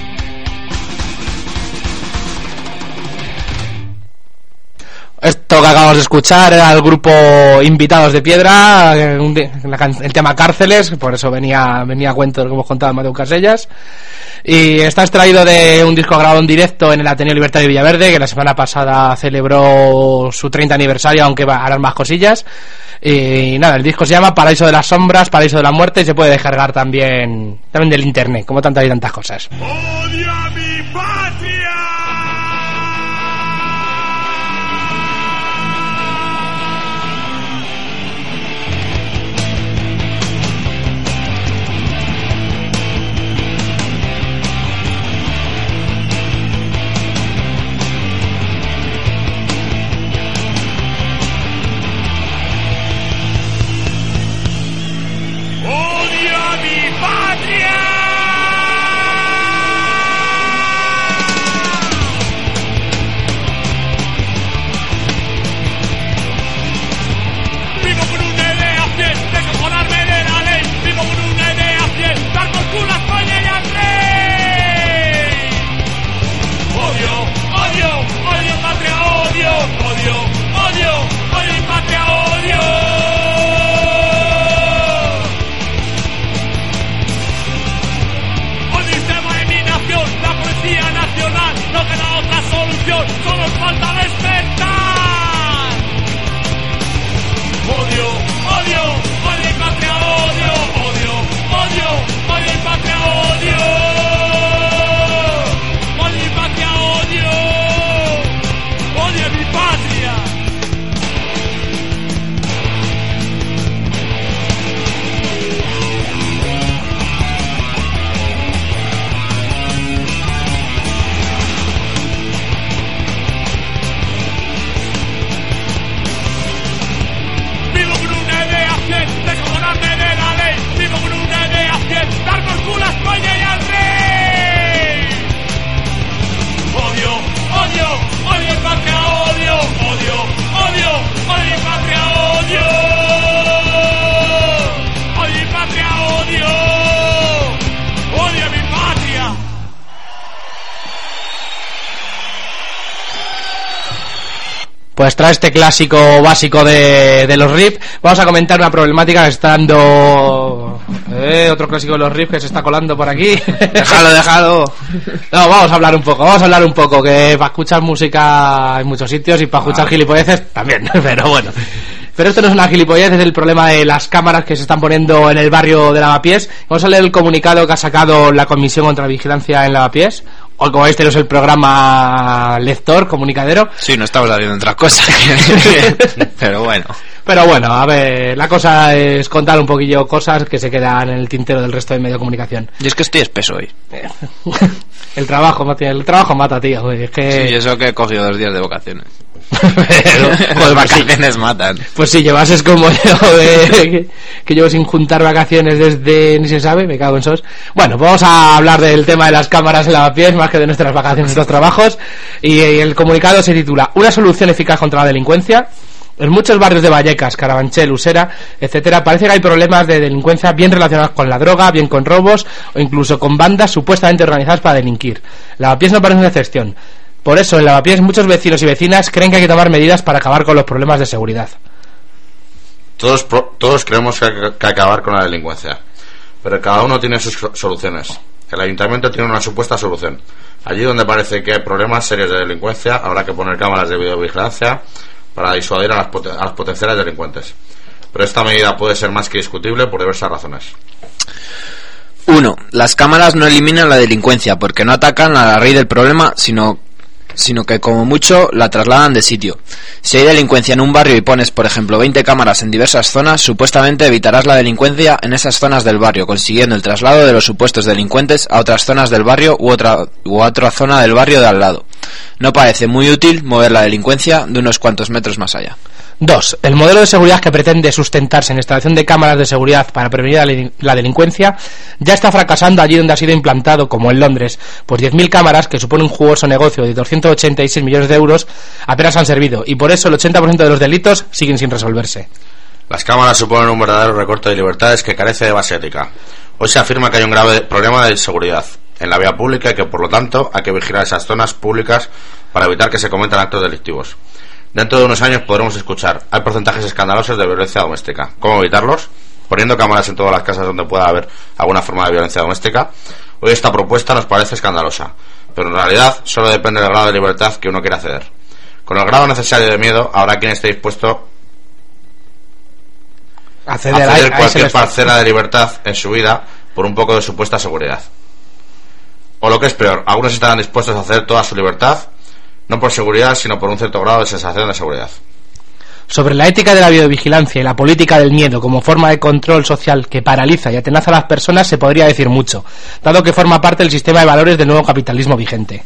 Esto que acabamos de escuchar era el grupo Invitados de Piedra, el tema Cárceles, por eso venía a cuento lo que hemos contado en Mateo Casellas, y está extraído de un disco grabado en directo en el Ateneo Libertario de Villaverde, que la semana pasada celebró su 30 aniversario, aunque harán más cosillas. Y nada, el disco se llama Paraíso de las Sombras, Paraíso de la Muerte, y se puede descargar también del internet, como tantas y tantas cosas. ¡Odio a mi patria! ¡Odio a mi patria! Vivo con una idea fiel de cojonarme de la ley. Vivo con una idea fiel, dar por culo a España y al rey. Odio, odio, odio patria, odio, odio, odio, odio mi patria, odio. La Policía Nacional no queda otra solución, solo falta despertar. Odio, odio, odio mi patria, odio, odio, odio, odio mi patria, odio. Odio mi patria, odio, odio mi patria. De cojonarme de la ley, vivo con una idea fiel, dar por culo a España y al rey. Odio, odio, odio mi patria, odio, odio, odio, odio mi patria, odio. Odio mi patria, odio, odio mi patria. Pues tras este clásico básico de los riffs, vamos a comentar una problemática que está dando otro clásico de los riffs que se está colando por aquí. Déjalo. No, vamos a hablar un poco, que para escuchar música hay muchos sitios y para escuchar gilipolleces también, pero bueno. Pero esto no es una gilipollez, es el problema de las cámaras que se están poniendo en el barrio de Lavapiés. Vamos a leer el comunicado que ha sacado la Comisión contra la Vigilancia en Lavapiés. O como veis, tenemos el programa lector, comunicadero. Sí, no estamos haciendo otras cosas. Pero bueno. Pero bueno, a ver, la cosa es contar un poquillo cosas que se quedan en el tintero del resto de medio de comunicación. Y es que estoy espeso hoy. El trabajo mata, tío. Es que... Sí, eso que he cogido 2 días de vacaciones. Pero, pues vacaciones matan. Pues si llevases como yo, que llevo sin juntar vacaciones desde ni se sabe, me cago en sos. Bueno, pues vamos a hablar del tema de las cámaras en Lavapiés, más que de nuestras vacaciones y nuestros trabajos. Y el comunicado se titula Una solución eficaz contra la delincuencia. En muchos barrios de Vallecas, Carabanchel, Usera, etcétera, parece que hay problemas de delincuencia bien relacionados con la droga, bien con robos o incluso con bandas supuestamente organizadas para delinquir. Lavapiés no parece una excepción. Por eso, en Lavapiés muchos vecinos y vecinas creen que hay que tomar medidas para acabar con los problemas de seguridad. Todos creemos que hay que acabar con la delincuencia, pero cada uno tiene sus soluciones. El ayuntamiento tiene una supuesta solución. Allí donde parece que hay problemas serios de delincuencia, habrá que poner cámaras de videovigilancia para disuadir a las potenciales delincuentes. Pero esta medida puede ser más que discutible por diversas razones. 1. Las cámaras no eliminan la delincuencia porque no atacan a la raíz del problema, sino que como mucho la trasladan de sitio. Si hay delincuencia en un barrio y pones, por ejemplo, 20 cámaras en diversas zonas, supuestamente evitarás la delincuencia en esas zonas del barrio, consiguiendo el traslado de los supuestos delincuentes a otras zonas del barrio u a otra zona del barrio de al lado. No parece muy útil mover la delincuencia de unos cuantos metros más allá. 2. El modelo de seguridad que pretende sustentarse en instalación de cámaras de seguridad para prevenir la delincuencia ya está fracasando allí donde ha sido implantado, como en Londres, pues 10.000 cámaras, que supone un jugoso negocio de 286 millones de euros, apenas han servido, y por eso el 80% de los delitos siguen sin resolverse. Las cámaras suponen un verdadero recorte de libertades que carece de base ética. Hoy se afirma que hay un grave problema de seguridad en la vía pública y que, por lo tanto, hay que vigilar esas zonas públicas para evitar que se cometan actos delictivos. Dentro de unos años podremos escuchar: hay porcentajes escandalosos de violencia doméstica. ¿Cómo evitarlos? Poniendo cámaras en todas las casas donde pueda haber alguna forma de violencia doméstica. Hoy esta propuesta nos parece escandalosa, pero en realidad solo depende del grado de libertad que uno quiera ceder. Con el grado necesario de miedo, habrá quien esté dispuesto a ceder cualquier parcela de libertad en su vida por un poco de supuesta seguridad. O lo que es peor, algunos estarán dispuestos a ceder toda su libertad, no por seguridad, sino por un cierto grado de sensación de seguridad. Sobre la ética de la videovigilancia y la política del miedo como forma de control social que paraliza y atenaza a las personas se podría decir mucho, dado que forma parte del sistema de valores del nuevo capitalismo vigente.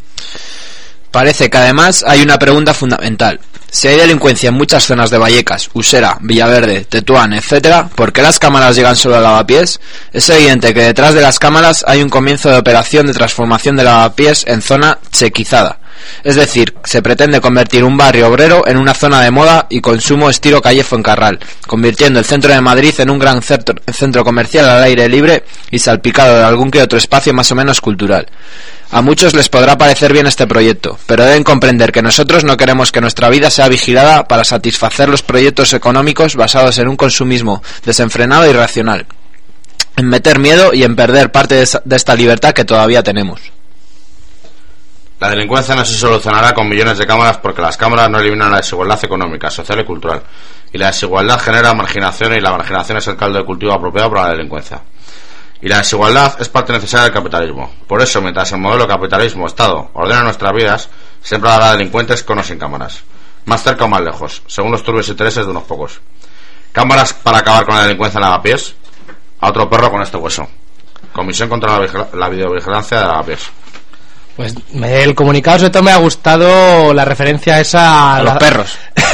Parece que además hay una pregunta fundamental. Si hay delincuencia en muchas zonas de Vallecas, Usera, Villaverde, Tetuán, etc., ¿por qué las cámaras llegan solo a Lavapiés? Es evidente que detrás de las cámaras hay un comienzo de operación de transformación de Lavapiés en zona chequizada. Es decir, se pretende convertir un barrio obrero en una zona de moda y consumo estilo calle Fuencarral, convirtiendo el centro de Madrid en un gran centro comercial al aire libre y salpicado de algún que otro espacio más o menos cultural. A muchos les podrá parecer bien este proyecto, pero deben comprender que nosotros no queremos que nuestra vida sea vigilada para satisfacer los proyectos económicos basados en un consumismo desenfrenado e irracional, en meter miedo y en perder parte de esta libertad que todavía tenemos. La delincuencia no se solucionará con millones de cámaras, porque las cámaras no eliminan la desigualdad económica, social y cultural. Y la desigualdad genera marginación, y la marginación es el caldo de cultivo apropiado para la delincuencia. Y la desigualdad es parte necesaria del capitalismo. Por eso, mientras el modelo capitalismo-Estado ordena nuestras vidas, siempre habrá delincuentes con o sin cámaras. Más cerca o más lejos, según los turbios intereses de unos pocos. Cámaras para acabar con la delincuencia en Lavapiés. A otro perro con este hueso. Comisión contra la videovigilancia de Lavapiés. Pues el comunicado sobre todo me ha gustado la referencia esa a los perros.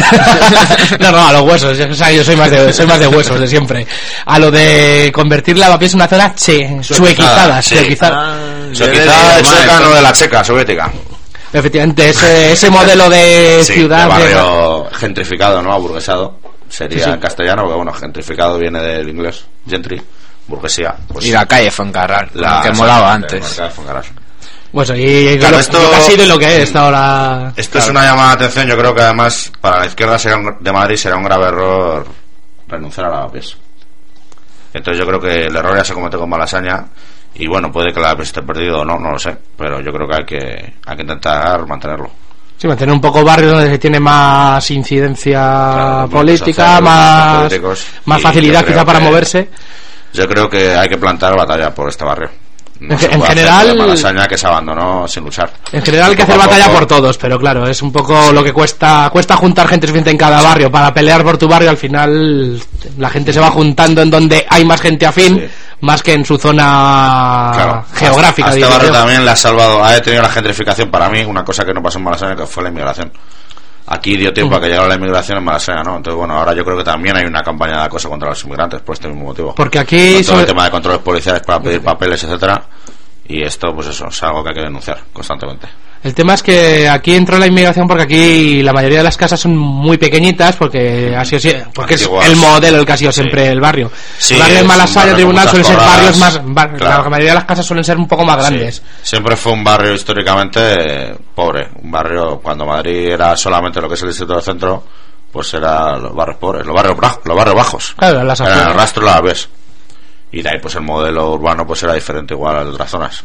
no, a los huesos. O sea, yo soy más de huesos de siempre. A lo de convertir Lavapiés en una zona chuequizada. Chuequizada checa, no de la checa soviética. Efectivamente, ese modelo de ciudad, de barrio gentrificado, no aburguesado, sería en castellano, porque bueno, gentrificado viene del inglés, gentry, burguesía. Pues, y la calle Fuencarral, que molaba antes. Bueno, y claro, lo que ha sido y lo que es ahora. Esto es una llamada de atención. Yo creo que además para la izquierda de Madrid será un grave error renunciar a Lavapiés. Entonces yo creo que el error ya se comete con Malasaña. Y bueno, puede que Lavapiés esté perdido o no lo sé. Pero yo creo que hay que intentar mantenerlo. Sí, mantener un poco barrios donde se tiene más incidencia política, más facilidad quizá para moverse. Yo creo que hay que plantar batalla por este barrio. No en general, Malasaña que se abandonó sin luchar. En general hay que hacer batalla por todos, pero claro, es un poco lo que cuesta juntar gente suficiente en cada barrio para pelear por tu barrio. Al final la gente se va juntando en donde hay más gente afín, más que en su zona geográfica. A este barrio también le ha salvado, ha detenido la gentrificación. Para mí, una cosa que no pasó en Malasaña, que fue la inmigración. Aquí dio tiempo a que llegara la inmigración en Malasaña, ¿no? Entonces, bueno, ahora yo creo que también hay una campaña de acoso contra los inmigrantes por este mismo motivo. Porque aquí todo el tema de controles policiales para pedir papeles, etcétera. Y esto, pues eso, es algo que hay que denunciar constantemente. El tema es que aquí entró la inmigración porque aquí la mayoría de las casas son muy pequeñitas, porque ha sido porque antiguas. Es el modelo el que ha sido siempre el barrio. Sí, el barrio de Malasaña, Tribunal, suelen ser barrios más... Claro. La mayoría de las casas suelen ser un poco más grandes. Sí. Siempre fue un barrio históricamente pobre. Un barrio, cuando Madrid era solamente lo que es el distrito del centro, pues era los barrios pobres, los barrios bajos. Claro, eran el rastro de la vez. Y de ahí pues el modelo urbano pues era diferente igual a las otras zonas.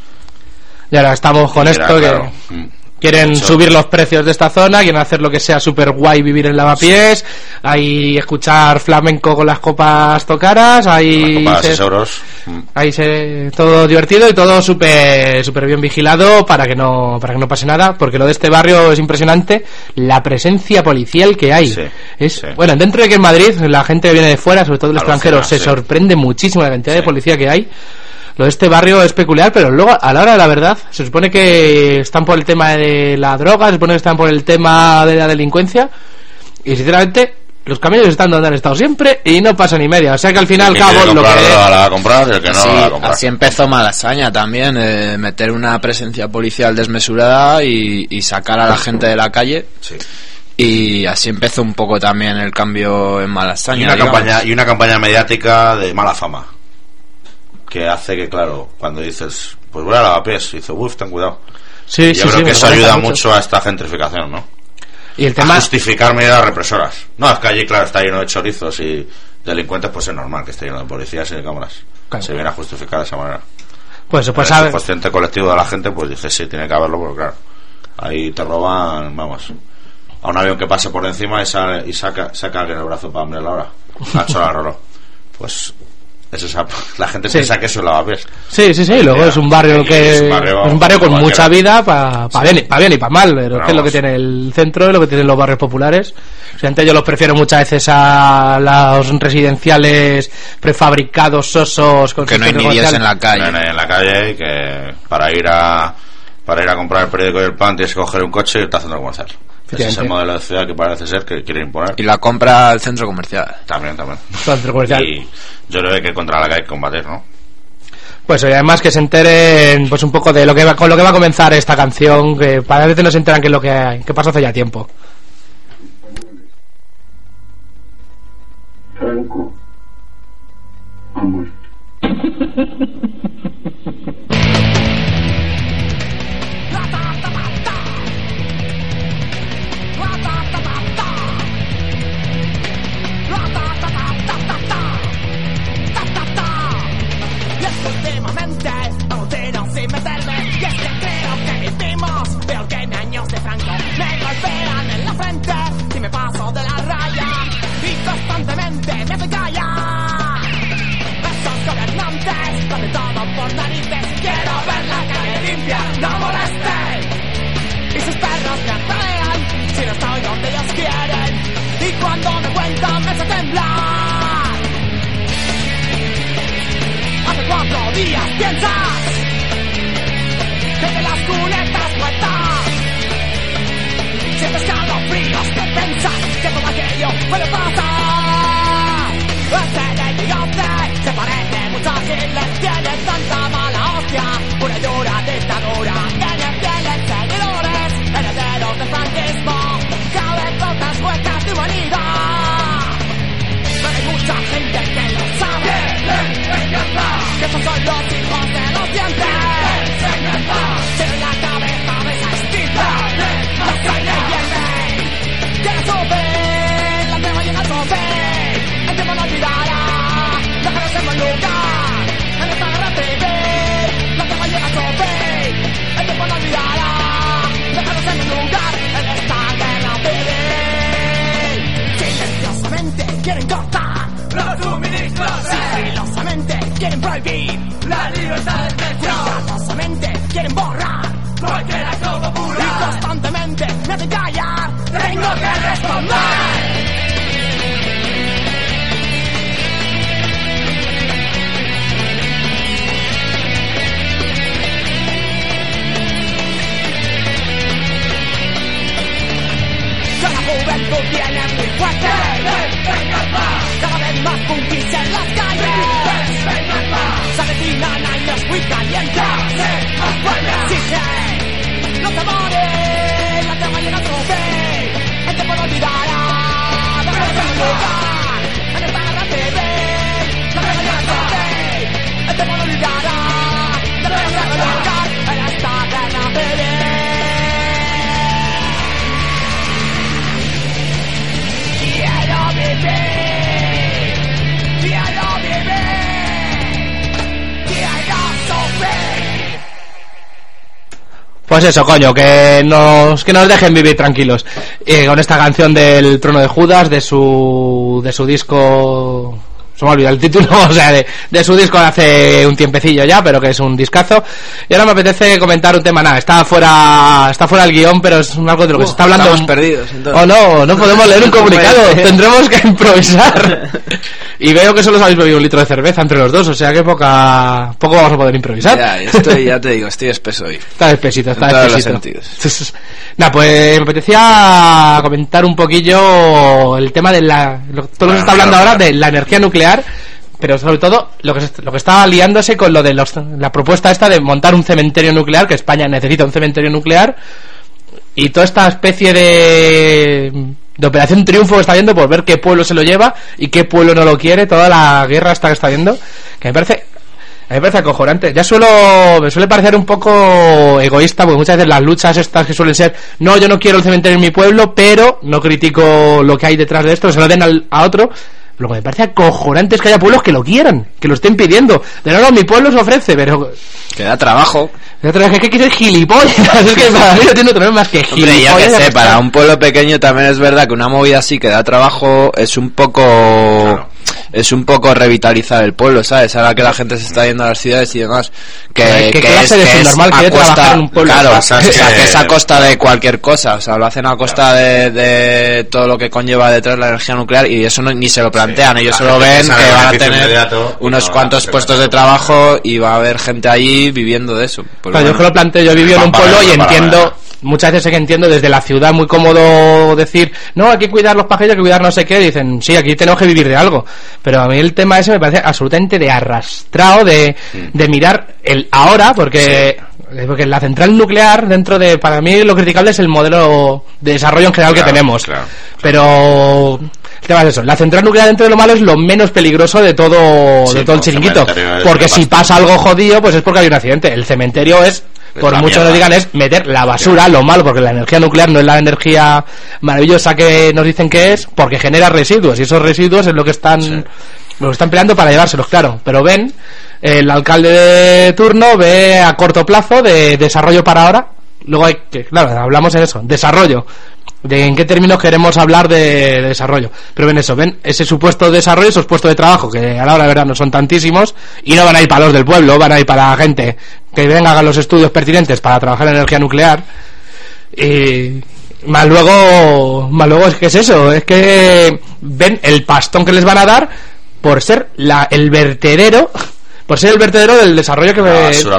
Y ahora estamos con esto que quieren subir los precios de esta zona, quieren hacer lo que sea super guay, vivir en Lavapiés, ahí escuchar flamenco con las copas tocaras, ahí todo divertido y todo super bien vigilado para que no pase nada, porque lo de este barrio es impresionante, la presencia policial que hay. Bueno, dentro de que en Madrid la gente que viene de fuera, sobre todo el extranjero, se sorprende muchísimo la cantidad de policía que hay. Lo de este barrio es peculiar, pero luego, a la hora de la verdad, se supone que están por el tema de la droga, se supone que están por el tema de la delincuencia, y sinceramente, los caminos están donde han estado siempre y no pasa ni media. O sea que al final, cabo, lo que la va a comprar y el que no la va a comprar. Así empezó Malasaña también, meter una presencia policial desmesurada y sacar a la gente de la calle. Sí. Y así empezó un poco también el cambio en Malasaña. Y una campaña mediática de mala fama, que hace que, claro, cuando dices, pues voy a Lavapiés, y dices, ten cuidado. Yo creo que eso ayuda mucho a esta gentrificación, ¿no? Y el tema... a justificar medidas represoras. No, es que allí, claro, está lleno de chorizos y delincuentes, pues es normal que esté lleno de policías y de cámaras. Claro. Se viene a justificar de esa manera. Pues El sabe... consciente colectivo de la gente, pues dice, sí, tiene que haberlo, porque claro, ahí te roban, vamos, a un avión que pase por encima y saca alguien el brazo para darle la hora. Nacho la Rolo. Pues la gente piensa que eso es Lavapiés. Sí, luego es un barrio es un barrio con mucha vida para bien y para mal, pero que es lo que tiene el centro y lo que tienen los barrios populares. O sea, antes yo los prefiero muchas veces a los residenciales prefabricados, sosos, con que no hay ni días en la calle. No hay en la calle, y que para ir a comprar el periódico y el pan tienes que coger un coche y irte al centro comercial. Ese es el modelo de ciudad que parece ser que quieren imponer. Y la compra al centro comercial. También. Centro comercial. Y yo creo que contra la que hay que combatir, ¿no? Pues y además que se enteren pues un poco de con lo que va a comenzar esta canción, que para veces no se enteran que pasó hace ya tiempo. Franco ha muerto. Últimamente alucino sin meterme, y es que creo que vivimos peor que en años de Franco. Me golpean en la frente y me paso de la raya, y constantemente me hacen callar. Esos gobernantes lo hacen todo por narices. Quiero ver la calle limpia, no molesten. Y sus perros me atrean si no estoy donde ellos quieren, y cuando me cuentan me hace temblar. Hace 4 días piensas que de las cunetas muertas sientes calofríos que pensas que todo aquello puede pasar. Ese gigante se parece mucho a Hitler, tiene tanta mala hostia, una dura dictadura, tienen seguidores, herederos del franquismo, cabezotas huecas de humanidad. Pero hay mucha gente que lo sabe, que estos son los hijos de los dientes. Tienen la cabeza de esa extinta, la calle viene. Llega su fin, la tema llega a su fin. El tiempo no olvidará, déjanos en buen lugar. En esta guerra civil, la tema llega a su fin. El tiempo no olvidará, déjanos en buen lugar. En esta guerra civil, silenciosamente quieren cortar los suministros, sigilosamente quieren prohibir la libertad del mercado, cuidadosamente quieren borrar cualquier acto popular, y constantemente me hacen callar. Tengo que responder. La juventud viene muy fuerte, cada vez más punkis en las calles, se avecinan años muy calientes, sí sé, los temores, la tierra llega a su fin, el tiempo no olvidará, déjanos en un lugar, en esta guerra civil, la tierra llega a su fin, el tiempo no olvidará, déjanos en un lugar, en esta guerra civil. Quiero sufrir. Pues eso, coño, que nos dejen vivir tranquilos. Con esta canción del Trono de Judas, de su disco... Se me ha olvidado el título, o sea, de su disco de hace un tiempecillo ya, pero que es un discazo. Y ahora me apetece comentar un tema, está fuera el guión, pero es algo de lo que se está hablando. Estamos perdidos, entonces. No podemos leer un comunicado, tendremos que improvisar. Y veo que solo os habéis bebido un litro de cerveza entre los dos, o sea que poco vamos a poder improvisar. Ya te digo, estoy espeso hoy. Está espesito. En todos los sentidos. Pues me apetecía comentar un poquillo el tema de todo lo que se está hablando ahora de la energía nuclear, pero sobre todo lo que está liándose con lo de la propuesta esta de montar un cementerio nuclear, que España necesita un cementerio nuclear, y toda esta especie de Operación Triunfo que está viendo por ver qué pueblo se lo lleva y qué pueblo no lo quiere, toda la guerra esta que está viendo, que me parece A mí me parece acojonante. Me suele parecer un poco egoísta, porque muchas veces las luchas estas que suelen ser, no, yo no quiero el cementerio en mi pueblo, pero no critico lo que hay detrás de esto, se lo den a otro. Lo que me parece acojonante es que haya pueblos que lo quieran, que lo estén pidiendo. De no, mi pueblo se ofrece, pero... Que da trabajo. ¿Qué quieres, gilipollas? Es que para mí no tiene otro nombre más que gilipollas. Hombre, ya que sé, para un pueblo pequeño también es verdad que una movida así que da trabajo es un poco... Claro. Es un poco revitalizar el pueblo, ¿sabes? Ahora que la gente se está yendo a las ciudades y demás, que es normal que trabajar en un pueblo. Claro, o sea, que es a costa de cualquier cosa, o sea, lo hacen a costa de todo lo que conlleva detrás la energía nuclear, y eso ni se lo plantean, ellos solo ven que van a tener unos cuantos puestos de trabajo y va a haber gente ahí viviendo de eso. Pues claro, yo que lo planteo, yo vivo en un pueblo y entiendo... Muchas veces sé que entiendo desde la ciudad muy cómodo decir, no, hay que cuidar los pajarillos, hay que cuidar no sé qué, dicen, sí, aquí tenemos que vivir de algo, pero a mí el tema ese me parece absolutamente de arrastrado, de mirar el ahora, porque la central nuclear dentro de, para mí lo criticable es el modelo de desarrollo en general que tenemos, pero el tema es eso, la central nuclear dentro de lo malo es lo menos peligroso de todo el chiringuito, porque si pasa algo jodido, pues es porque hay un accidente. El cementerio es, por mucho que nos digan, es meter la basura, lo malo, porque la energía nuclear no es la energía maravillosa que nos dicen que es, porque genera residuos, y esos residuos es lo que están peleando para llevárselos, claro. Pero ven, el alcalde de turno ve a corto plazo de desarrollo para ahora, luego hay que, claro, hablamos en eso, desarrollo, de en qué términos queremos hablar de desarrollo, pero ven eso, ven ese supuesto desarrollo, esos puestos de trabajo que ahora la verdad no son tantísimos y no van a ir para los del pueblo, van a ir para gente que venga a hacer los estudios pertinentes para trabajar en energía nuclear, y más luego es que es eso, es que ven el pastón que les van a dar por ser el vertedero, por ser el vertedero del desarrollo que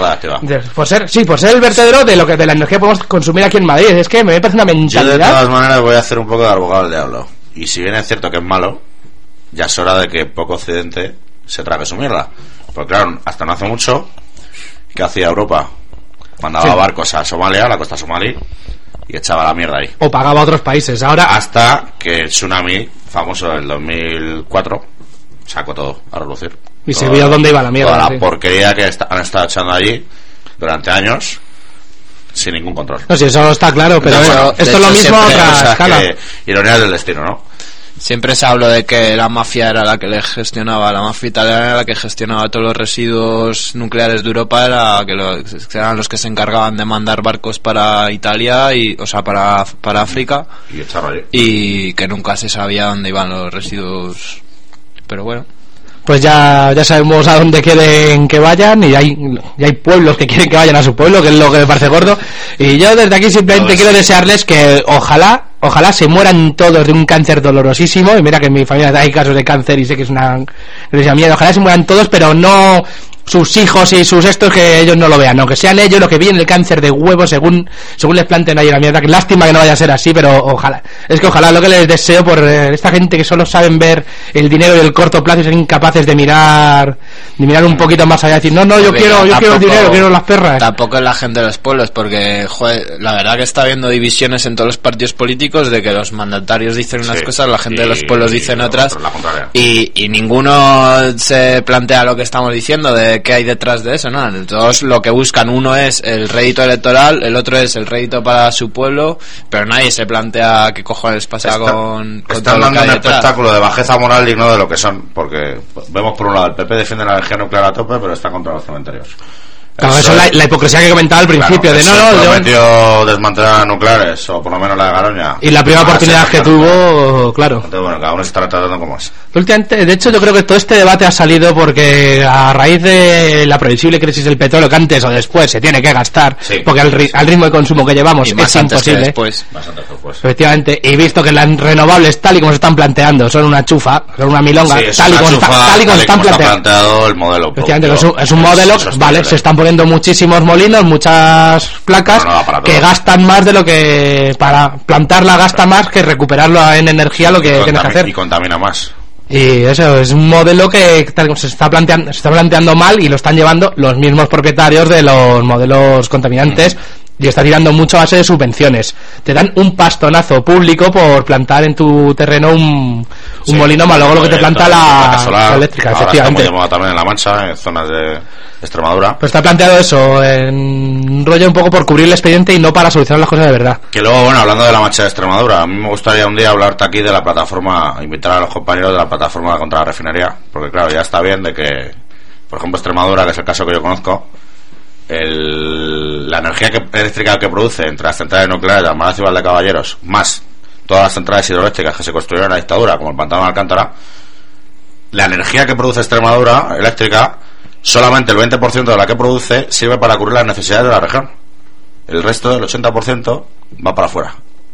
por ser el vertedero de la energía que podemos consumir aquí en Madrid. Es que me parece una mentalidad. Yo de todas maneras voy a hacer un poco de abogado del diablo, y si bien es cierto que es malo, ya es hora de que poco Occidente se trague su mierda, porque claro, hasta no hace mucho, ¿qué hacía Europa? Mandaba barcos a Somalia, a la costa somalí, y echaba la mierda ahí, o pagaba a otros países. Ahora, hasta que el tsunami famoso del 2004 sacó todo a relucir. Y se vio dónde iba la mierda. Toda la porquería que han estado echando allí durante años sin ningún control. No, sí, eso está claro, pero bueno, esto es lo mismo a otra escala. Ironías del destino, ¿no? Siempre se habló de que la mafia era la que le gestionaba, la mafia italiana era la que gestionaba todos los residuos nucleares de Europa, que eran los que se encargaban de mandar barcos para Italia, para África, y echarlo allí. Y que nunca se sabía dónde iban los residuos, pero bueno. Pues ya sabemos a dónde quieren que vayan, y hay pueblos que quieren que vayan a su pueblo, que es lo que me parece gordo. Y yo desde aquí simplemente quiero desearles que ojalá se mueran todos de un cáncer dolorosísimo. Y mira que en mi familia hay casos de cáncer y sé que es una mierda. Ojalá se mueran todos, pero no sus hijos y sus estos, que ellos no lo vean, no, que sean ellos los que pillen el cáncer de huevo según les planten ahí la mierda. Que lástima que no vaya a ser así, pero ojalá lo que les deseo por esta gente que solo saben ver el dinero y el corto plazo y son incapaces de mirar un poquito más allá, decir, no, yo quiero el dinero, quiero las perras. Tampoco es la gente de los pueblos, porque joder, la verdad que está habiendo divisiones en todos los partidos políticos, de que los mandatarios dicen unas cosas, la gente de los pueblos dicen otras, y ninguno se plantea lo que estamos diciendo de qué hay detrás de eso, ¿no? Todos lo que buscan, uno es el rédito electoral, el otro es el rédito para su pueblo, pero nadie se plantea qué cojones pasa con están dando un espectáculo de bajeza moral digno de lo que son, porque vemos por un lado el PP defiende la energía nuclear a tope, pero está contra los cementerios. Claro, eso es la hipocresía que comentaba al principio, claro, prometió desmantelar nucleares, o por lo menos la de Garoña, y la primera oportunidad que tuvo, claro. Entonces, bueno, cada uno se está tratando como es. Últimamente, de hecho, yo creo que todo este debate ha salido porque a raíz de la previsible crisis del petróleo, que antes o después se tiene que gastar, porque al ritmo de consumo que llevamos es imposible. Efectivamente, y visto que las renovables, tal y como se están planteando, son una chufa, son una milonga, tal y como se están planteando el modelo. Efectivamente, es un modelo, vale, se están poniendo muchísimos molinos, muchas placas que gastan más de lo que para plantarla gasta más que recuperarlo en energía, lo que tienes que hacer, y contamina más. Y eso es un modelo que se está planteando mal, y lo están llevando los mismos propietarios de los modelos contaminantes y está tirando mucho a base de subvenciones. Te dan un pastonazo público por plantar en tu terreno un molino, más luego lo que te planta la eléctrica, ahora efectivamente. está muy de moda también en La Mancha, en zonas de Extremadura. Pues está planteado eso, en rollo un poco por cubrir el expediente y no para solucionar las cosas de verdad. Que luego, bueno, hablando de La Mancha de Extremadura, a mí me gustaría un día hablarte aquí de la plataforma, invitar a los compañeros de la plataforma contra la refinería, porque claro, ya está bien de que, por ejemplo, Extremadura, que es el caso que yo conozco, la energía eléctrica que produce entre las centrales nucleares de Almaraz y Valdecaballeros, más todas las centrales hidroeléctricas que se construyeron en la dictadura, como el Pantano de Alcántara, la energía que produce Extremadura eléctrica, solamente el 20% de la que produce sirve para cubrir las necesidades de la región. El resto del 80% va para afuera.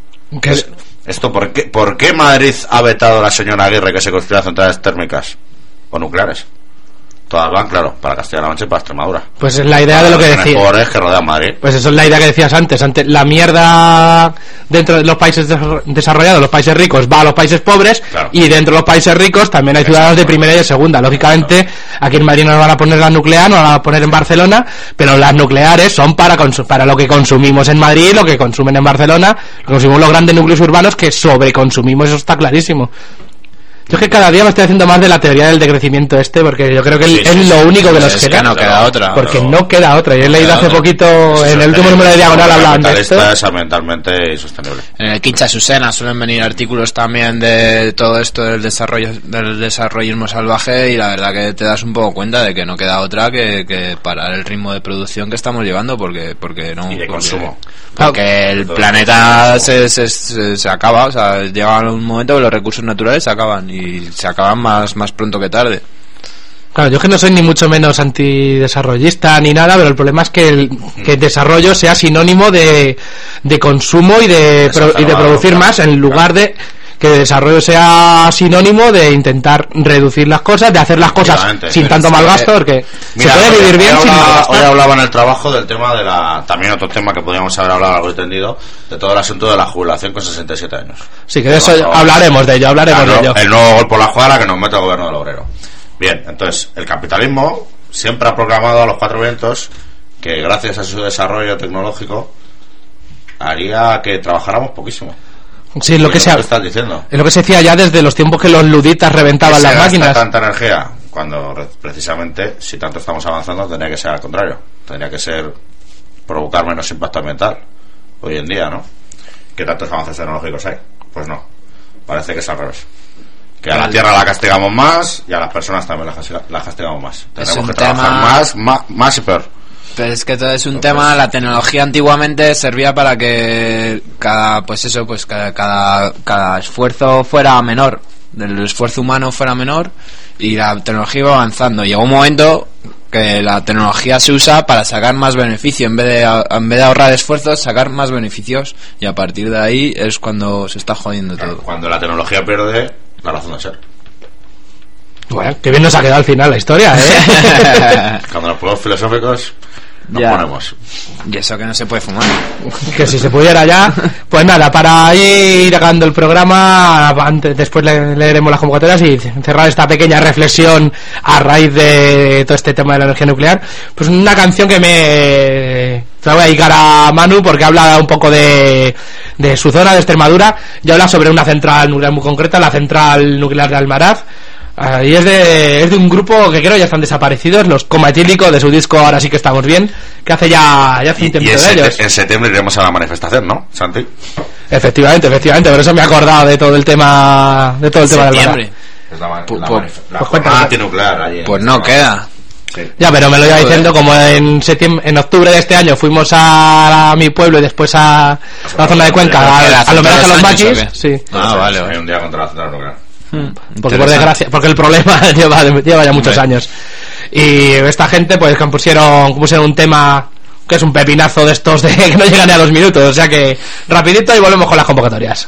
¿Esto por qué Madrid ha vetado a la señora Aguirre que se construyan centrales térmicas o nucleares? Todas van, claro, para Castilla-La Mancha y para Extremadura. Pues es la idea de lo que decía. Pobres que rodean Madrid. Pues eso es la idea que decías antes. La mierda dentro de los países desarrollados, los países ricos, va a los países pobres, claro. Y dentro de los países ricos también hay ciudadanos de primera y de segunda. Lógicamente, aquí en Madrid no nos van a poner la nuclear, no la van a poner en Barcelona, pero las nucleares son para lo que consumimos en Madrid, lo que consumen en Barcelona, lo que consumimos los grandes núcleos urbanos, que sobreconsumimos, eso está clarísimo. Yo es que cada día me estoy haciendo más de la teoría del decrecimiento porque yo creo que es lo único que nos queda. Que no queda otra. Porque no queda otra. Yo he leído hace poquito, en el último número de Diagonal hablaban de esto. Es ambientalmente insostenible. En el Quincha Susena suelen venir artículos también de todo esto del desarrollismo salvaje, y la verdad que te das un poco cuenta de que no queda otra que parar el ritmo de producción que estamos llevando, porque no. Y de consumo. Porque el planeta se acaba, o sea, llega un momento que los recursos naturales se acaban, y se acaban más pronto que tarde. Claro, yo es que no soy ni mucho menos antidesarrollista ni nada, pero el problema es que el desarrollo sea sinónimo de consumo y de producir más, en lugar de que el desarrollo sea sinónimo de intentar reducir las cosas, de hacer las cosas sin tanto mal gasto, porque mira, se puede vivir bien sin mal gasto. Hoy hablaba en el trabajo del tema de también otro tema que podríamos haber hablado algo entendido, de todo el asunto de la jubilación con 67 años. Sí, que de eso hablaremos de ello. El nuevo gol por la jugada que nos mete el gobierno del obrero. Bien, entonces, el capitalismo siempre ha proclamado a los cuatro vientos que gracias a su desarrollo tecnológico haría que trabajáramos poquísimo. Sí, es lo que se decía ya desde los tiempos que los luditas reventaban las máquinas. Tanta energía, cuando precisamente, si tanto estamos avanzando, tendría que ser al contrario. Tendría que ser provocar menos impacto ambiental. Hoy en día, ¿no? ¿Qué tantos avances tecnológicos hay? Pues no. Parece que es al revés. Que a la Tierra la castigamos más y a las personas también las castigamos más. Tenemos que trabajar más y peor. Pero es que todo es un tema. La tecnología antiguamente servía para que cada esfuerzo fuera menor, el esfuerzo humano fuera menor, y la tecnología iba avanzando. Llegó un momento que la tecnología se usa para sacar más beneficio, en vez de ahorrar esfuerzos, sacar más beneficios, y a partir de ahí es cuando se está jodiendo todo. Cuando la tecnología pierde la razón de ser. Bueno, qué bien nos ha quedado al final la historia, ¿eh? Cuando los pueblos filosóficos nos ponemos. Y eso que no se puede fumar. Que si se pudiera ya. Pues nada, para ir acabando el programa, después leeremos las convocatorias y cerrar esta pequeña reflexión a raíz de todo este tema de la energía nuclear. Pues una canción que te la voy a dedicar a Manu, porque habla un poco de su zona de Extremadura, y habla sobre una central nuclear muy concreta, la central nuclear de Almaraz. Y es de un grupo que creo ya están desaparecidos, los Coma Etílico, de su disco Ahora sí que estamos bien, que hace ya hace un tiempo de ellos. En septiembre iremos a la manifestación, ¿no, Santi? Efectivamente, por eso me he acordado de todo el tema de Almaraz. Es la jornada antinuclear allí. Pues no queda. Sí. Ya, pero me lo iba diciendo, como en octubre de este año fuimos a mi pueblo y después a la zona de Cuenca, al homenaje a los maquis. Sí. Vale. Hay un día contra la central nuclear. Porque por desgracia, porque el problema lleva ya muchos años. Y esta gente pues compusieron un tema que es un pepinazo de estos de que no llegan ni a 2 minutos, o sea que rapidito y volvemos con las convocatorias.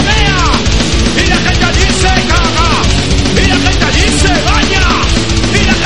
Y la gente allí se baña, y la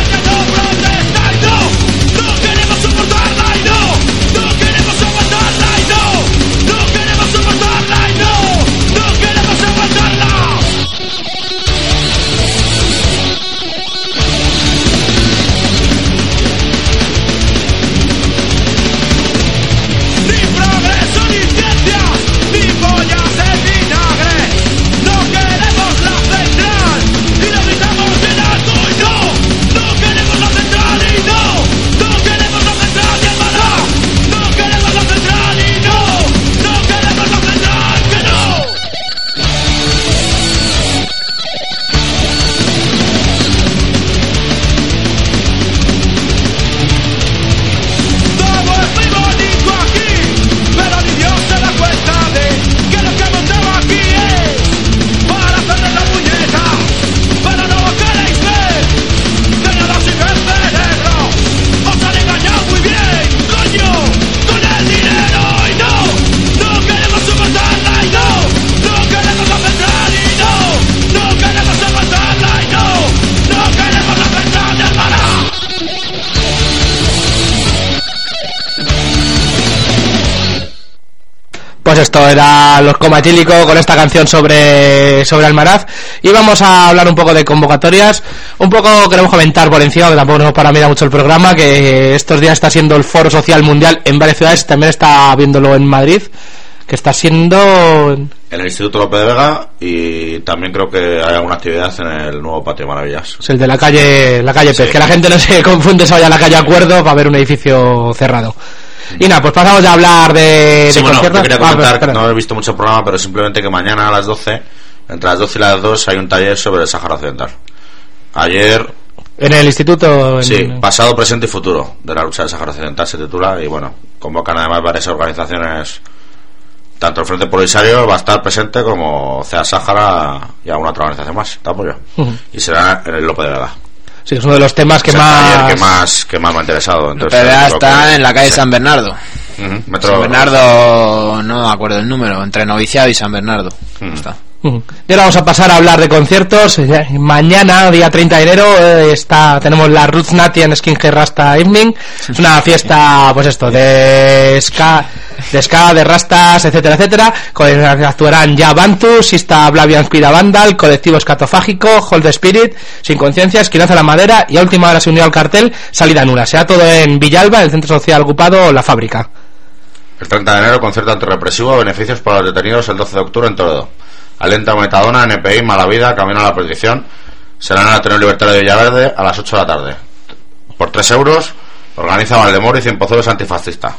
Pues esto era los Coma Etílico con esta canción sobre Almaraz. Y vamos a hablar un poco de convocatorias. Un poco queremos comentar por encima, que tampoco nos para mira mucho el programa, que estos días está siendo el Foro Social Mundial en varias ciudades. También está viéndolo en Madrid, que está siendo en el Instituto López de Vega, y también creo que hay alguna actividad en el nuevo Patio Maravillas. Es el de la calle Pez, sí. Que la gente no se confunde, se vaya a la calle Acuerdo para ver un edificio cerrado. Y nada, pues pasamos ya a hablar de conciertos. Te quería comentar, que no he visto mucho el programa, pero simplemente que mañana a las 12, entre las 12 y las 2, hay un taller sobre el Sáhara Occidental. Ayer... ¿En el instituto? Sí, pasado, presente y futuro de la lucha del Sáhara Occidental se titula, y bueno, convocan además varias organizaciones. Tanto el Frente Polisario va a estar presente, como CEA Sáhara y alguna otra organización más, te apoyo. Y será en el López de Vega. Sí, es uno de los temas que más me ha interesado. Entonces, está en la calle San Bernardo. San Bernardo, no me acuerdo el número, entre Noviciado y San Bernardo. Está. Y ahora vamos a pasar a hablar de conciertos. Mañana, día 30 de enero, tenemos la Roots Nation Skinhead Rasta Evening. Es una fiesta, pues esto, de ska, de rastas, etcétera, etcétera. Actuarán ya Bantu, Sista Blavian Spira Vandal, Colectivo Escatofágico, Hold the Spirit, Sin Conciencia, Esquinazo la Madera, y a última hora se unió al cartel Salida Nula. Será todo en Villalba, en el centro social ocupado La Fábrica. El 30 de enero, concierto antirrepresivo, beneficios para los detenidos el 12 de octubre en Toledo. Alenta Metadona, NPI, Mala Vida, Camino a la Perdición. Será en el Ateneo Libertario de Villaverde a las 8 de la tarde. Por 3 euros, organiza Valdemoro y Cienpozuelos Antifascista.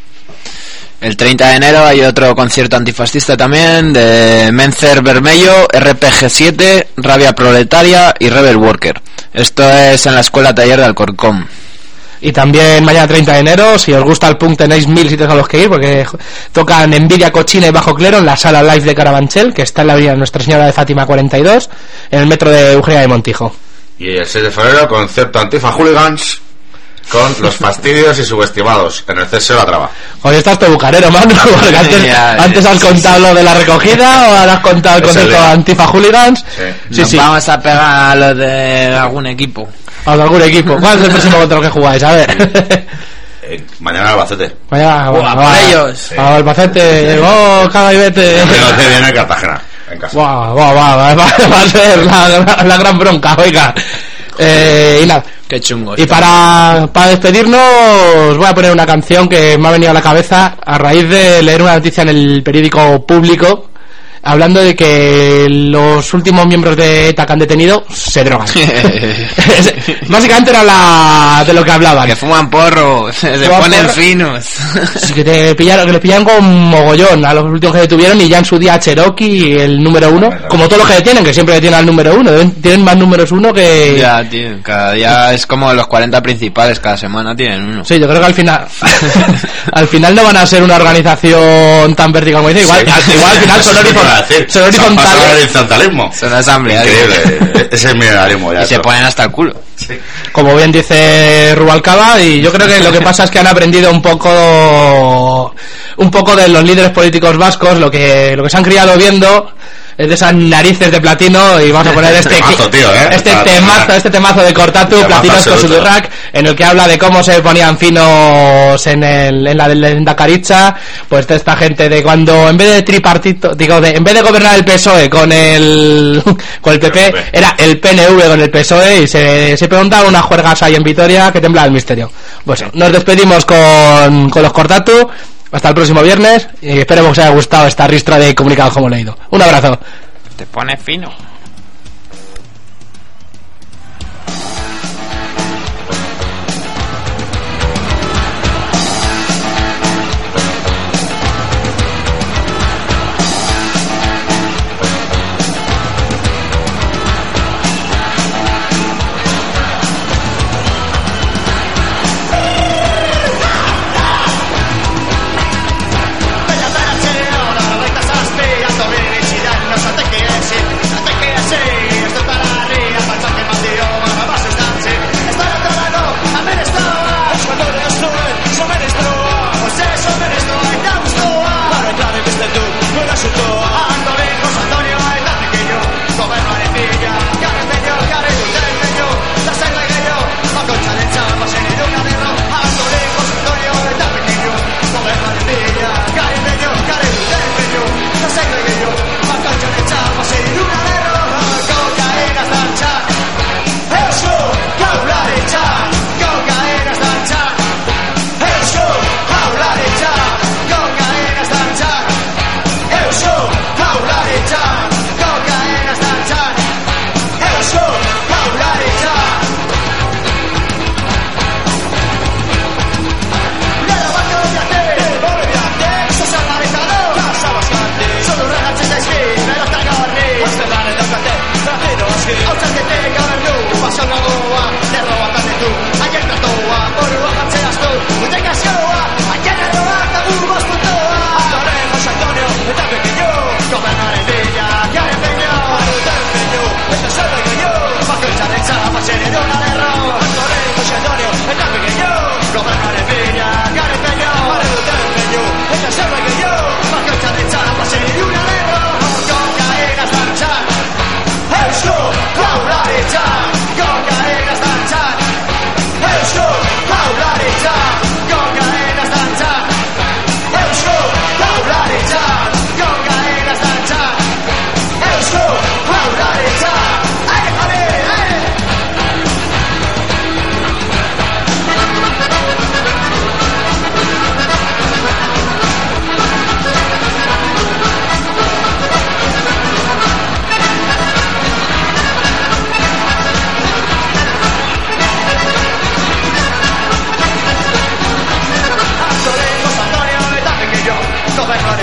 El 30 de enero hay otro concierto antifascista también, de Mencer Bermello, RPG7, Rabia Proletaria y Rebel Worker. Esto es en la Escuela Taller de Alcorcón. Y también mañana 30 de enero, si os gusta el punk, tenéis 1000 sitios a los que ir, porque tocan Envidia, Cochina y Bajo Clero en la sala Live de Carabanchel, que está en la avenida Nuestra Señora de Fátima 42, en el metro de Eugenia de Montijo. Y el 6 de febrero, concierto Antifa Hooligans con Los Fastidios y Subestimados en el CSO La Traba. Hoy estás todo bucanero, mano, porque antes has contado lo de la recogida, o ahora has contado el concierto Antifa Hooligans. Sí. Vamos a pegar a lo de algún equipo. A algún equipo. ¿Cuál es el próximo contra el que jugáis? A ver. Mañana Albacete. Mañana por ellos. Sí. Albacete. Cada y vete. Albacete viene Cartagena. En casa. Va a ser la gran bronca, oiga. Y nada. Qué chungo. Y para despedirnos, voy a poner una canción que me ha venido a la cabeza a raíz de leer una noticia en el periódico Público, hablando de que los últimos miembros de ETA que han detenido se drogan. Básicamente era de lo que hablaban. Que fuman porro, se ponen finos. Sí, que les pillaron con mogollón a los últimos que detuvieron, y ya en su día Cherokee, el número 1, como todos los que detienen, que siempre detienen al número 1, tienen más números 1 que... Ya, tío, cada día es como los 40 principales, cada semana tienen uno. Sí, yo creo que al final no van a ser una organización tan vertical como dice, igual al final son horizontalismo. Son asamblea. Increíble. Ese es mi mineralismo. Y se ponen hasta el culo. Sí. Como bien dice Rubalcaba, y yo creo que lo que pasa es que han aprendido un poco de los líderes políticos vascos, lo que se han criado viendo es de esas narices de platino, y vamos a poner este temazo de Cortatu, Platinos con su Durrac, en el que habla de cómo se ponían finos en la Endacaricha, pues de esta gente de cuando en vez de tripartito, en vez de gobernar el PSOE con el PP, era el PNV con el PSOE, y se preguntaban unas juergas ahí en Vitoria que temblaba el misterio. Pues nos despedimos con los Cortatu. Hasta el próximo viernes, y esperemos que os haya gustado esta ristra de comunicados como leído. Un abrazo. Te pone fino. Te que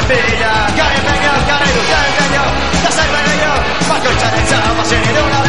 pilla. Caribeño, caribeño, caribeño, bakoitzarentzat bazen una